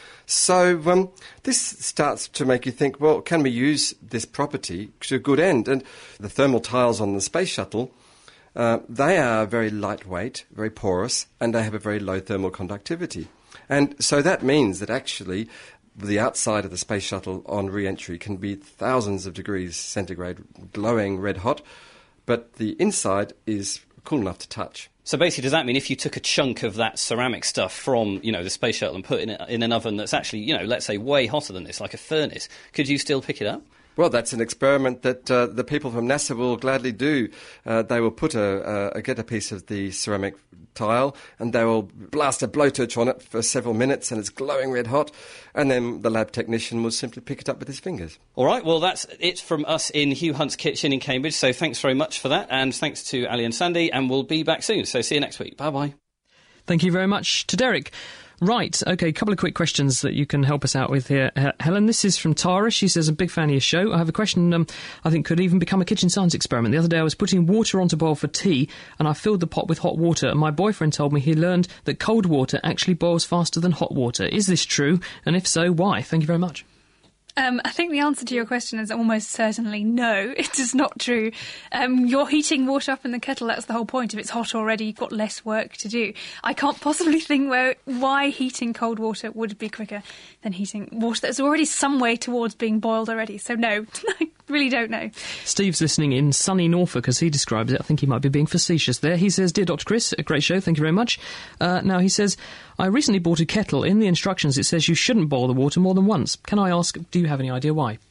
So um, this starts to make you think, well, can we use this property to a good end? And the thermal tiles on the space shuttle, Uh, they are very lightweight, very porous, and they have a very low thermal conductivity. And so that means that actually the outside of the space shuttle on re-entry can be thousands of degrees centigrade, glowing red hot, but the inside is cool enough to touch. So basically, does that mean if you took a chunk of that ceramic stuff from, you know, the space shuttle and put it in, a, in an oven that's actually, you know, let's say way hotter than this, like a furnace, could you still pick it up? Well, that's an experiment that uh, the people from NASA will gladly do. Uh, they will put a, a get a piece of the ceramic tile and they will blast a blowtorch on it for several minutes and it's glowing red hot, and then the lab technician will simply pick it up with his fingers. All right, well, that's it from us in Hugh Hunt's kitchen in Cambridge, so thanks very much for that, and thanks to Ali and Sandy, and we'll be back soon, so see you next week. Bye-bye. Thank you very much to Derek. Right, OK, a couple of quick questions that you can help us out with here. Uh, Helen, this is from Tara. She says, a big fan of your show. I have a question um, I think could even become a kitchen science experiment. The other day I was putting water on to boil for tea and I filled the pot with hot water, and my boyfriend told me he learned that cold water actually boils faster than hot water. Is this true? And if so, why? Thank you very much. Um, I think the answer to your question is almost certainly no, it is not true. Um, you're heating water up in the kettle, that's the whole point. If it's hot already, you've got less work to do. I can't possibly think where, why heating cold water would be quicker than heating water that's already some way towards being boiled already. So no, I really don't know. Steve's listening in sunny Norfolk as he describes it. I think he might be being facetious there. He says, Dear Doctor Chris, a great show, thank you very much. Uh, now, he says, I recently bought a kettle. In the instructions it says you shouldn't boil the water more than once. Can I ask, do you have any idea why?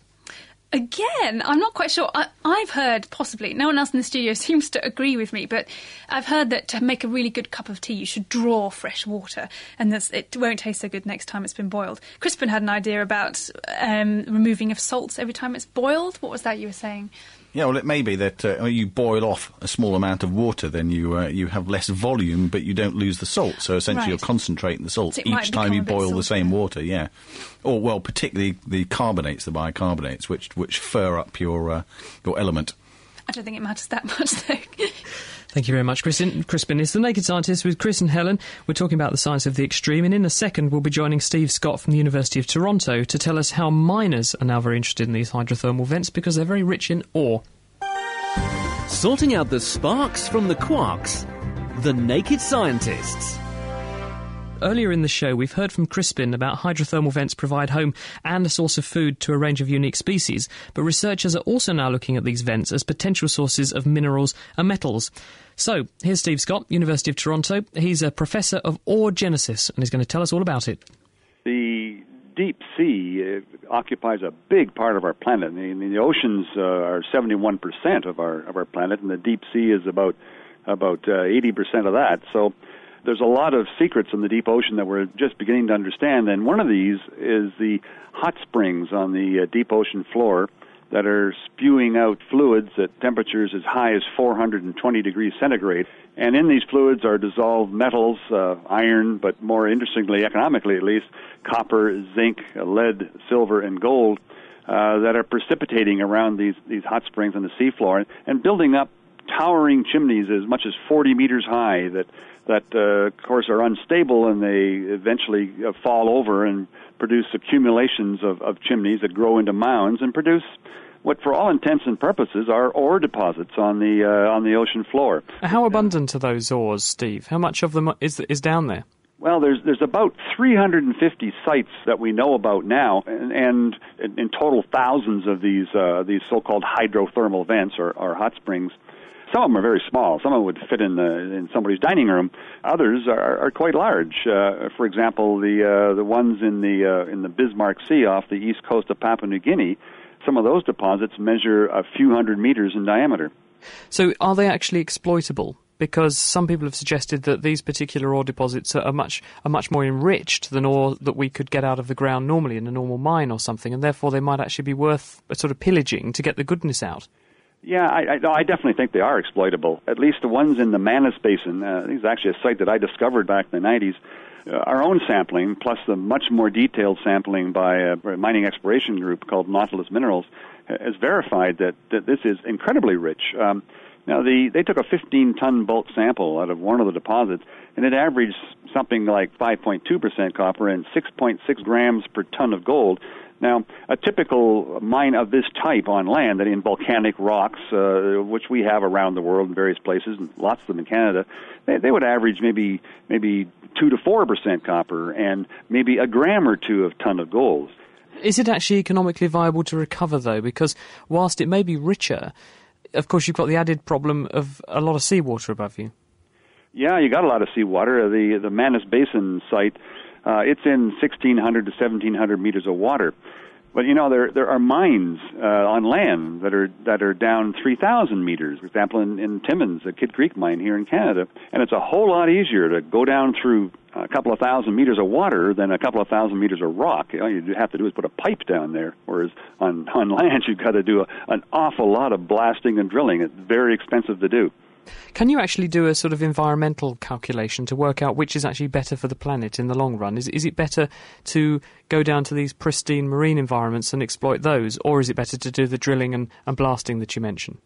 Again, I'm not quite sure. I, I've heard, possibly, no one else in the studio seems to agree with me, but I've heard that to make a really good cup of tea, you should draw fresh water, and this, it won't taste so good next time it's been boiled. Crispin had an idea about um, removing of salts every time it's boiled. What was that you were saying? Yeah, well, it may be that uh, you boil off a small amount of water, then you uh, you have less volume, but you don't lose the salt. So essentially, Right. you're concentrating the salt So it each might time you become a bit boil the salty. same water. Yeah, or well, particularly the carbonates, the bicarbonates, which which fur up your uh, your element. I don't think it matters that much, though. Thank you very much, Crispin. Crispin is The Naked Scientist with Chris and Helen. We're talking about the science of the extreme, and in a second we'll be joining Steve Scott from the University of Toronto to tell us how miners are now very interested in these hydrothermal vents because they're very rich in ore. Sorting out the sparks from the quarks. The Naked Scientists. earlier in the show, we've heard from Crispin about hydrothermal vents provide home and a source of food to a range of unique species, but researchers are also now looking at these vents as potential sources of minerals and metals. So, here's Steve Scott, University of Toronto. He's a professor of Orogenesis, and he's going to tell us all about it. The deep sea uh, occupies a big part of our planet. The, the oceans uh, are seventy-one percent of our of our planet, and the deep sea is about about uh, eighty percent of that. So there's a lot of secrets in the deep ocean that we're just beginning to understand, and one of these is the hot springs on the uh, deep ocean floor that are spewing out fluids at temperatures as high as four hundred twenty degrees centigrade. And in these fluids are dissolved metals, uh, iron, but more interestingly, economically at least, copper, zinc, lead, silver, and gold uh, that are precipitating around these, these hot springs on the seafloor and, and building up towering chimneys as much as forty meters high that, that uh, of course, are unstable, and they eventually uh, fall over and produce accumulations of, of chimneys that grow into mounds and produce what, for all intents and purposes, are ore deposits on the uh, on the ocean floor. How abundant are those ores, Steve? How much of them is is down there? Well, there's there's about three hundred fifty sites that we know about now, and, and in total thousands of these uh, these so-called hydrothermal vents or, or hot springs. Some of them are very small. Some of them would fit in the in somebody's dining room. Others are, are quite large. Uh, for example, the uh, the ones in the uh, in the Bismarck Sea off the east coast of Papua New Guinea. Some of those deposits measure a few hundred meters in diameter. So are they actually exploitable? Because some people have suggested that these particular ore deposits are much are much more enriched than ore that we could get out of the ground normally in a normal mine or something, and therefore they might actually be worth a sort of pillaging to get the goodness out. Yeah, I, I, I definitely think they are exploitable. At least the ones in the Manus Basin. Uh, this is actually a site that I discovered back in the nineties. Uh, our own sampling, plus the much more detailed sampling by a mining exploration group called Nautilus Minerals, has verified that, that this is incredibly rich. Um, now, the, they took a fifteen-ton bulk sample out of one of the deposits, and it averaged something like five point two percent copper and six point six grams per ton of gold. Now, a typical mine of this type on land, that in volcanic rocks, uh, which we have around the world in various places, and lots of them in Canada, they, they would average maybe maybe two to four percent copper and maybe a gram or two of ton of gold. Is it actually economically viable to recover, though? Because whilst it may be richer, of course you've got the added problem of a lot of seawater above you. Yeah, you got a lot of seawater. The the Manus Basin site. Uh, it's in sixteen hundred to seventeen hundred meters of water. But, you know, there there are mines uh, on land that are that are down three thousand meters. For example, in, in Timmins, the Kidd Creek mine here in Canada. And it's a whole lot easier to go down through a couple of thousand meters of water than a couple of thousand meters of rock. All you have to do is put a pipe down there, whereas on, on land you've got to do a, an awful lot of blasting and drilling. It's very expensive to do. Can you actually do a sort of environmental calculation to work out which is actually better for the planet in the long run? Is, is it better to go down to these pristine marine environments and exploit those, or is it better to do the drilling and, and blasting that you mentioned?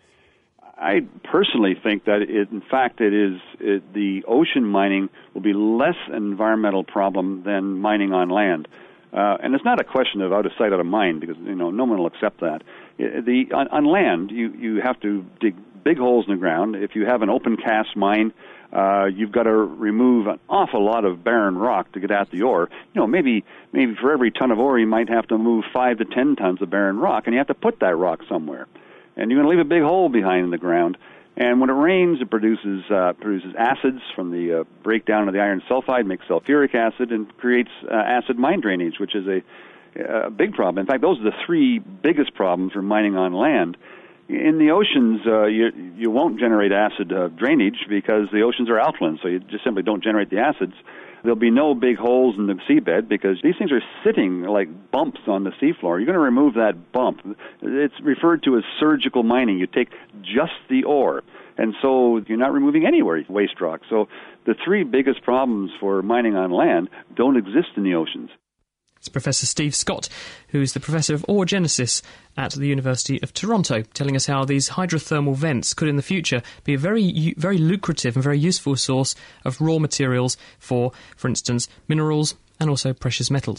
I personally think that, it, in fact, it is it, the ocean mining will be less an environmental problem than mining on land. Uh, and it's not a question of out of sight, out of mind, because, you know, no one will accept that. The on, on land, you, you have to dig big holes in the ground. If you have an open cast mine, uh, you've got to remove an awful lot of barren rock to get at the ore. You know, maybe maybe for every ton of ore, you might have to move five to ten tons of barren rock, and you have to put that rock somewhere. And you're going to leave a big hole behind in the ground. And when it rains, it produces uh, produces acids from the uh, breakdown of the iron sulfide, makes sulfuric acid, and creates uh, acid mine drainage, which is a, a big problem. In fact, those are the three biggest problems for mining on land. In the oceans, uh, you you won't generate acid uh, drainage because the oceans are alkaline, so you just simply don't generate the acids. There'll be no big holes in the seabed because these things are sitting like bumps on the seafloor. You're going to remove that bump. It's referred to as surgical mining. You take just the ore, and so you're not removing any waste rock. So the three biggest problems for mining on land don't exist in the oceans. It's Professor Steve Scott, who's the Professor of Orogenesis at the University of Toronto, telling us how these hydrothermal vents could in the future be a very very lucrative and very useful source of raw materials for, for instance, minerals and also precious metals.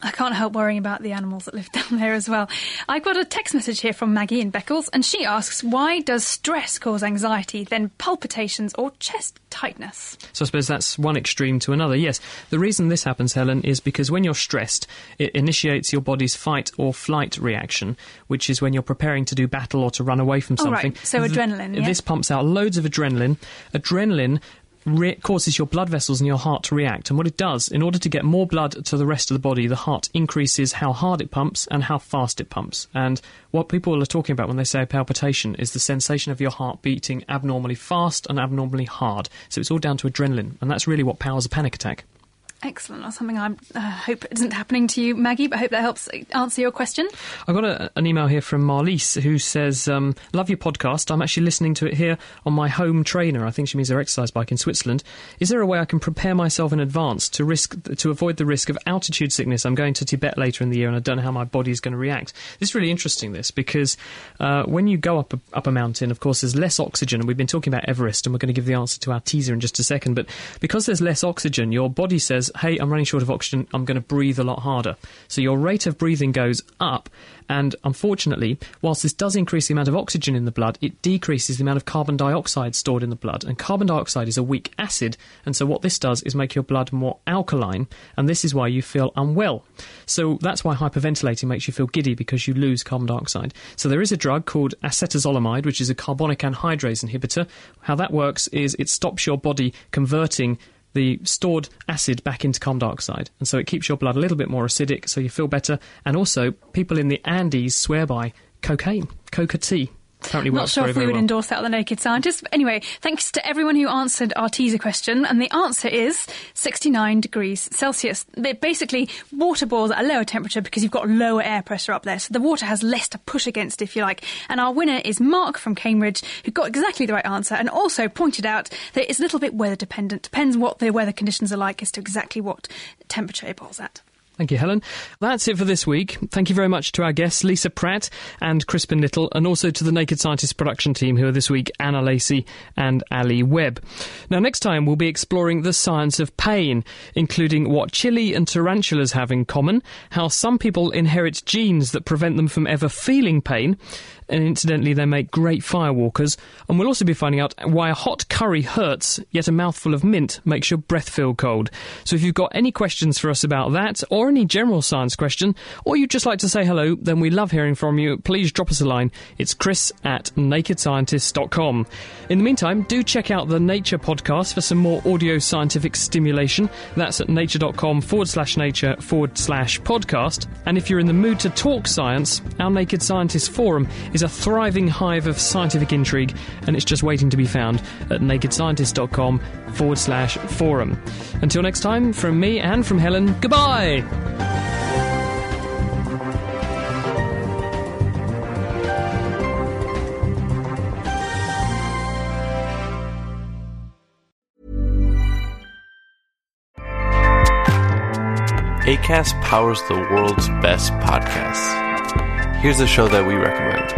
I can't help worrying about the animals that live down there as well. I've got a text message here from Maggie in Beccles, and she asks, why does stress cause anxiety, then palpitations or chest tightness? So I suppose that's one extreme to another. Yes, the reason this happens, Helen, is because when you're stressed, it initiates your body's fight or flight reaction, which is when you're preparing to do battle or to run away from Oh, something. right. So Th- adrenaline, yeah? This pumps out loads of adrenaline. Adrenaline Re- causes your blood vessels in your heart to react, and what it does, in order to get more blood to the rest of the body, the heart increases how hard it pumps and how fast it pumps. And what people are talking about when they say palpitation is the sensation of your heart beating abnormally fast and abnormally hard. So it's all down to adrenaline, and that's really what powers a panic attack. Excellent. That's something I uh, hope isn't happening to you, Maggie, but I hope that helps answer your question. I got a, an email here from Marliese who says, um, love your podcast. I'm actually listening to it here on my home trainer. I think she means her exercise bike in Switzerland. Is there a way I can prepare myself in advance to risk to avoid the risk of altitude sickness? I'm going to Tibet later in the year and I don't know how my body is going to react. This is really interesting, this, because uh, when you go up a, up a mountain, of course, there's less oxygen, and we've been talking about Everest, and we're going to give the answer to our teaser in just a second, but because there's less oxygen, your body says, hey, I'm running short of oxygen, I'm going to breathe a lot harder. So your rate of breathing goes up, and unfortunately, whilst this does increase the amount of oxygen in the blood, it decreases the amount of carbon dioxide stored in the blood, and carbon dioxide is a weak acid, and so what this does is make your blood more alkaline, and this is why you feel unwell. So that's why hyperventilating makes you feel giddy, because you lose carbon dioxide. So there is a drug called acetazolamide, which is a carbonic anhydrase inhibitor. How that works is it stops your body converting the stored acid back into carbon dioxide, and so it keeps your blood a little bit more acidic, so you feel better. And also, people in the Andes swear by cocaine. Coca tea apparently Not works sure very, if we very would well. endorse that on The Naked Scientist. But anyway, thanks to everyone who answered our teaser question, and the answer is sixty-nine degrees Celsius. But basically, water boils at a lower temperature because you've got lower air pressure up there, so the water has less to push against, if you like. And our winner is Mark from Cambridge, who got exactly the right answer and also pointed out that it's a little bit weather dependent. Depends what the weather conditions are like as to exactly what temperature it boils at. Thank you, Helen. That's it for this week. Thank you very much to our guests, Lisa Pratt and Crispin Little, and also to the Naked Scientist production team, who are this week Anna Lacey and Ali Webb. Now, next time we'll be exploring the science of pain, including what chili and tarantulas have in common, how some people inherit genes that prevent them from ever feeling pain, and incidentally they make great firewalkers, and we'll also be finding out why a hot curry hurts, yet a mouthful of mint makes your breath feel cold. So if you've got any questions for us about that, or any general science question, or you'd just like to say hello, then we love hearing from you. Please drop us a line. It's chris at naked scientist dot com. In the meantime, do check out the Nature podcast for some more audio scientific stimulation. That's at nature.com forward slash nature forward slash podcast. And if you're in the mood to talk science, our Naked Scientist forum is a thriving hive of scientific intrigue, and it's just waiting to be found at naked scientist dot com forward slash forum. Until next time, from me and from Helen, goodbye! Acast powers the world's best podcasts. Here's a show that we recommend.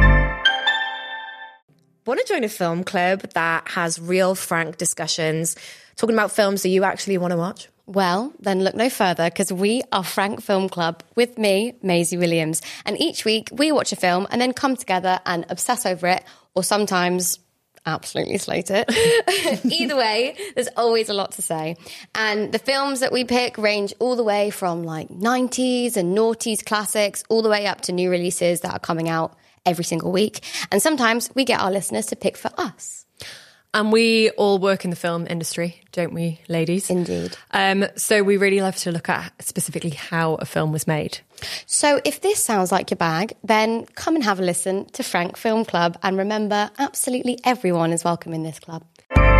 Want to join a film club that has real, frank discussions, talking about films that you actually want to watch? Well, then look no further, because we are Frank Film Club with me, Maisie Williams. And each week we watch a film and then come together and obsess over it, or sometimes absolutely slate it. Either way, there's always a lot to say. And the films that we pick range all the way from like nineties and noughties classics, all the way up to new releases that are coming out every single week. And sometimes we get our listeners to pick for us. And we all work in the film industry, don't we, ladies? Indeed. Um, so we really love to look at specifically how a film was made. So if this sounds like your bag, then come and have a listen to Frank Film Club. And remember, absolutely everyone is welcome in this club.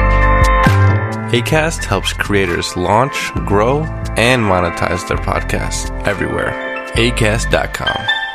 Acast helps creators launch, grow, and monetize their podcasts everywhere. acast dot com.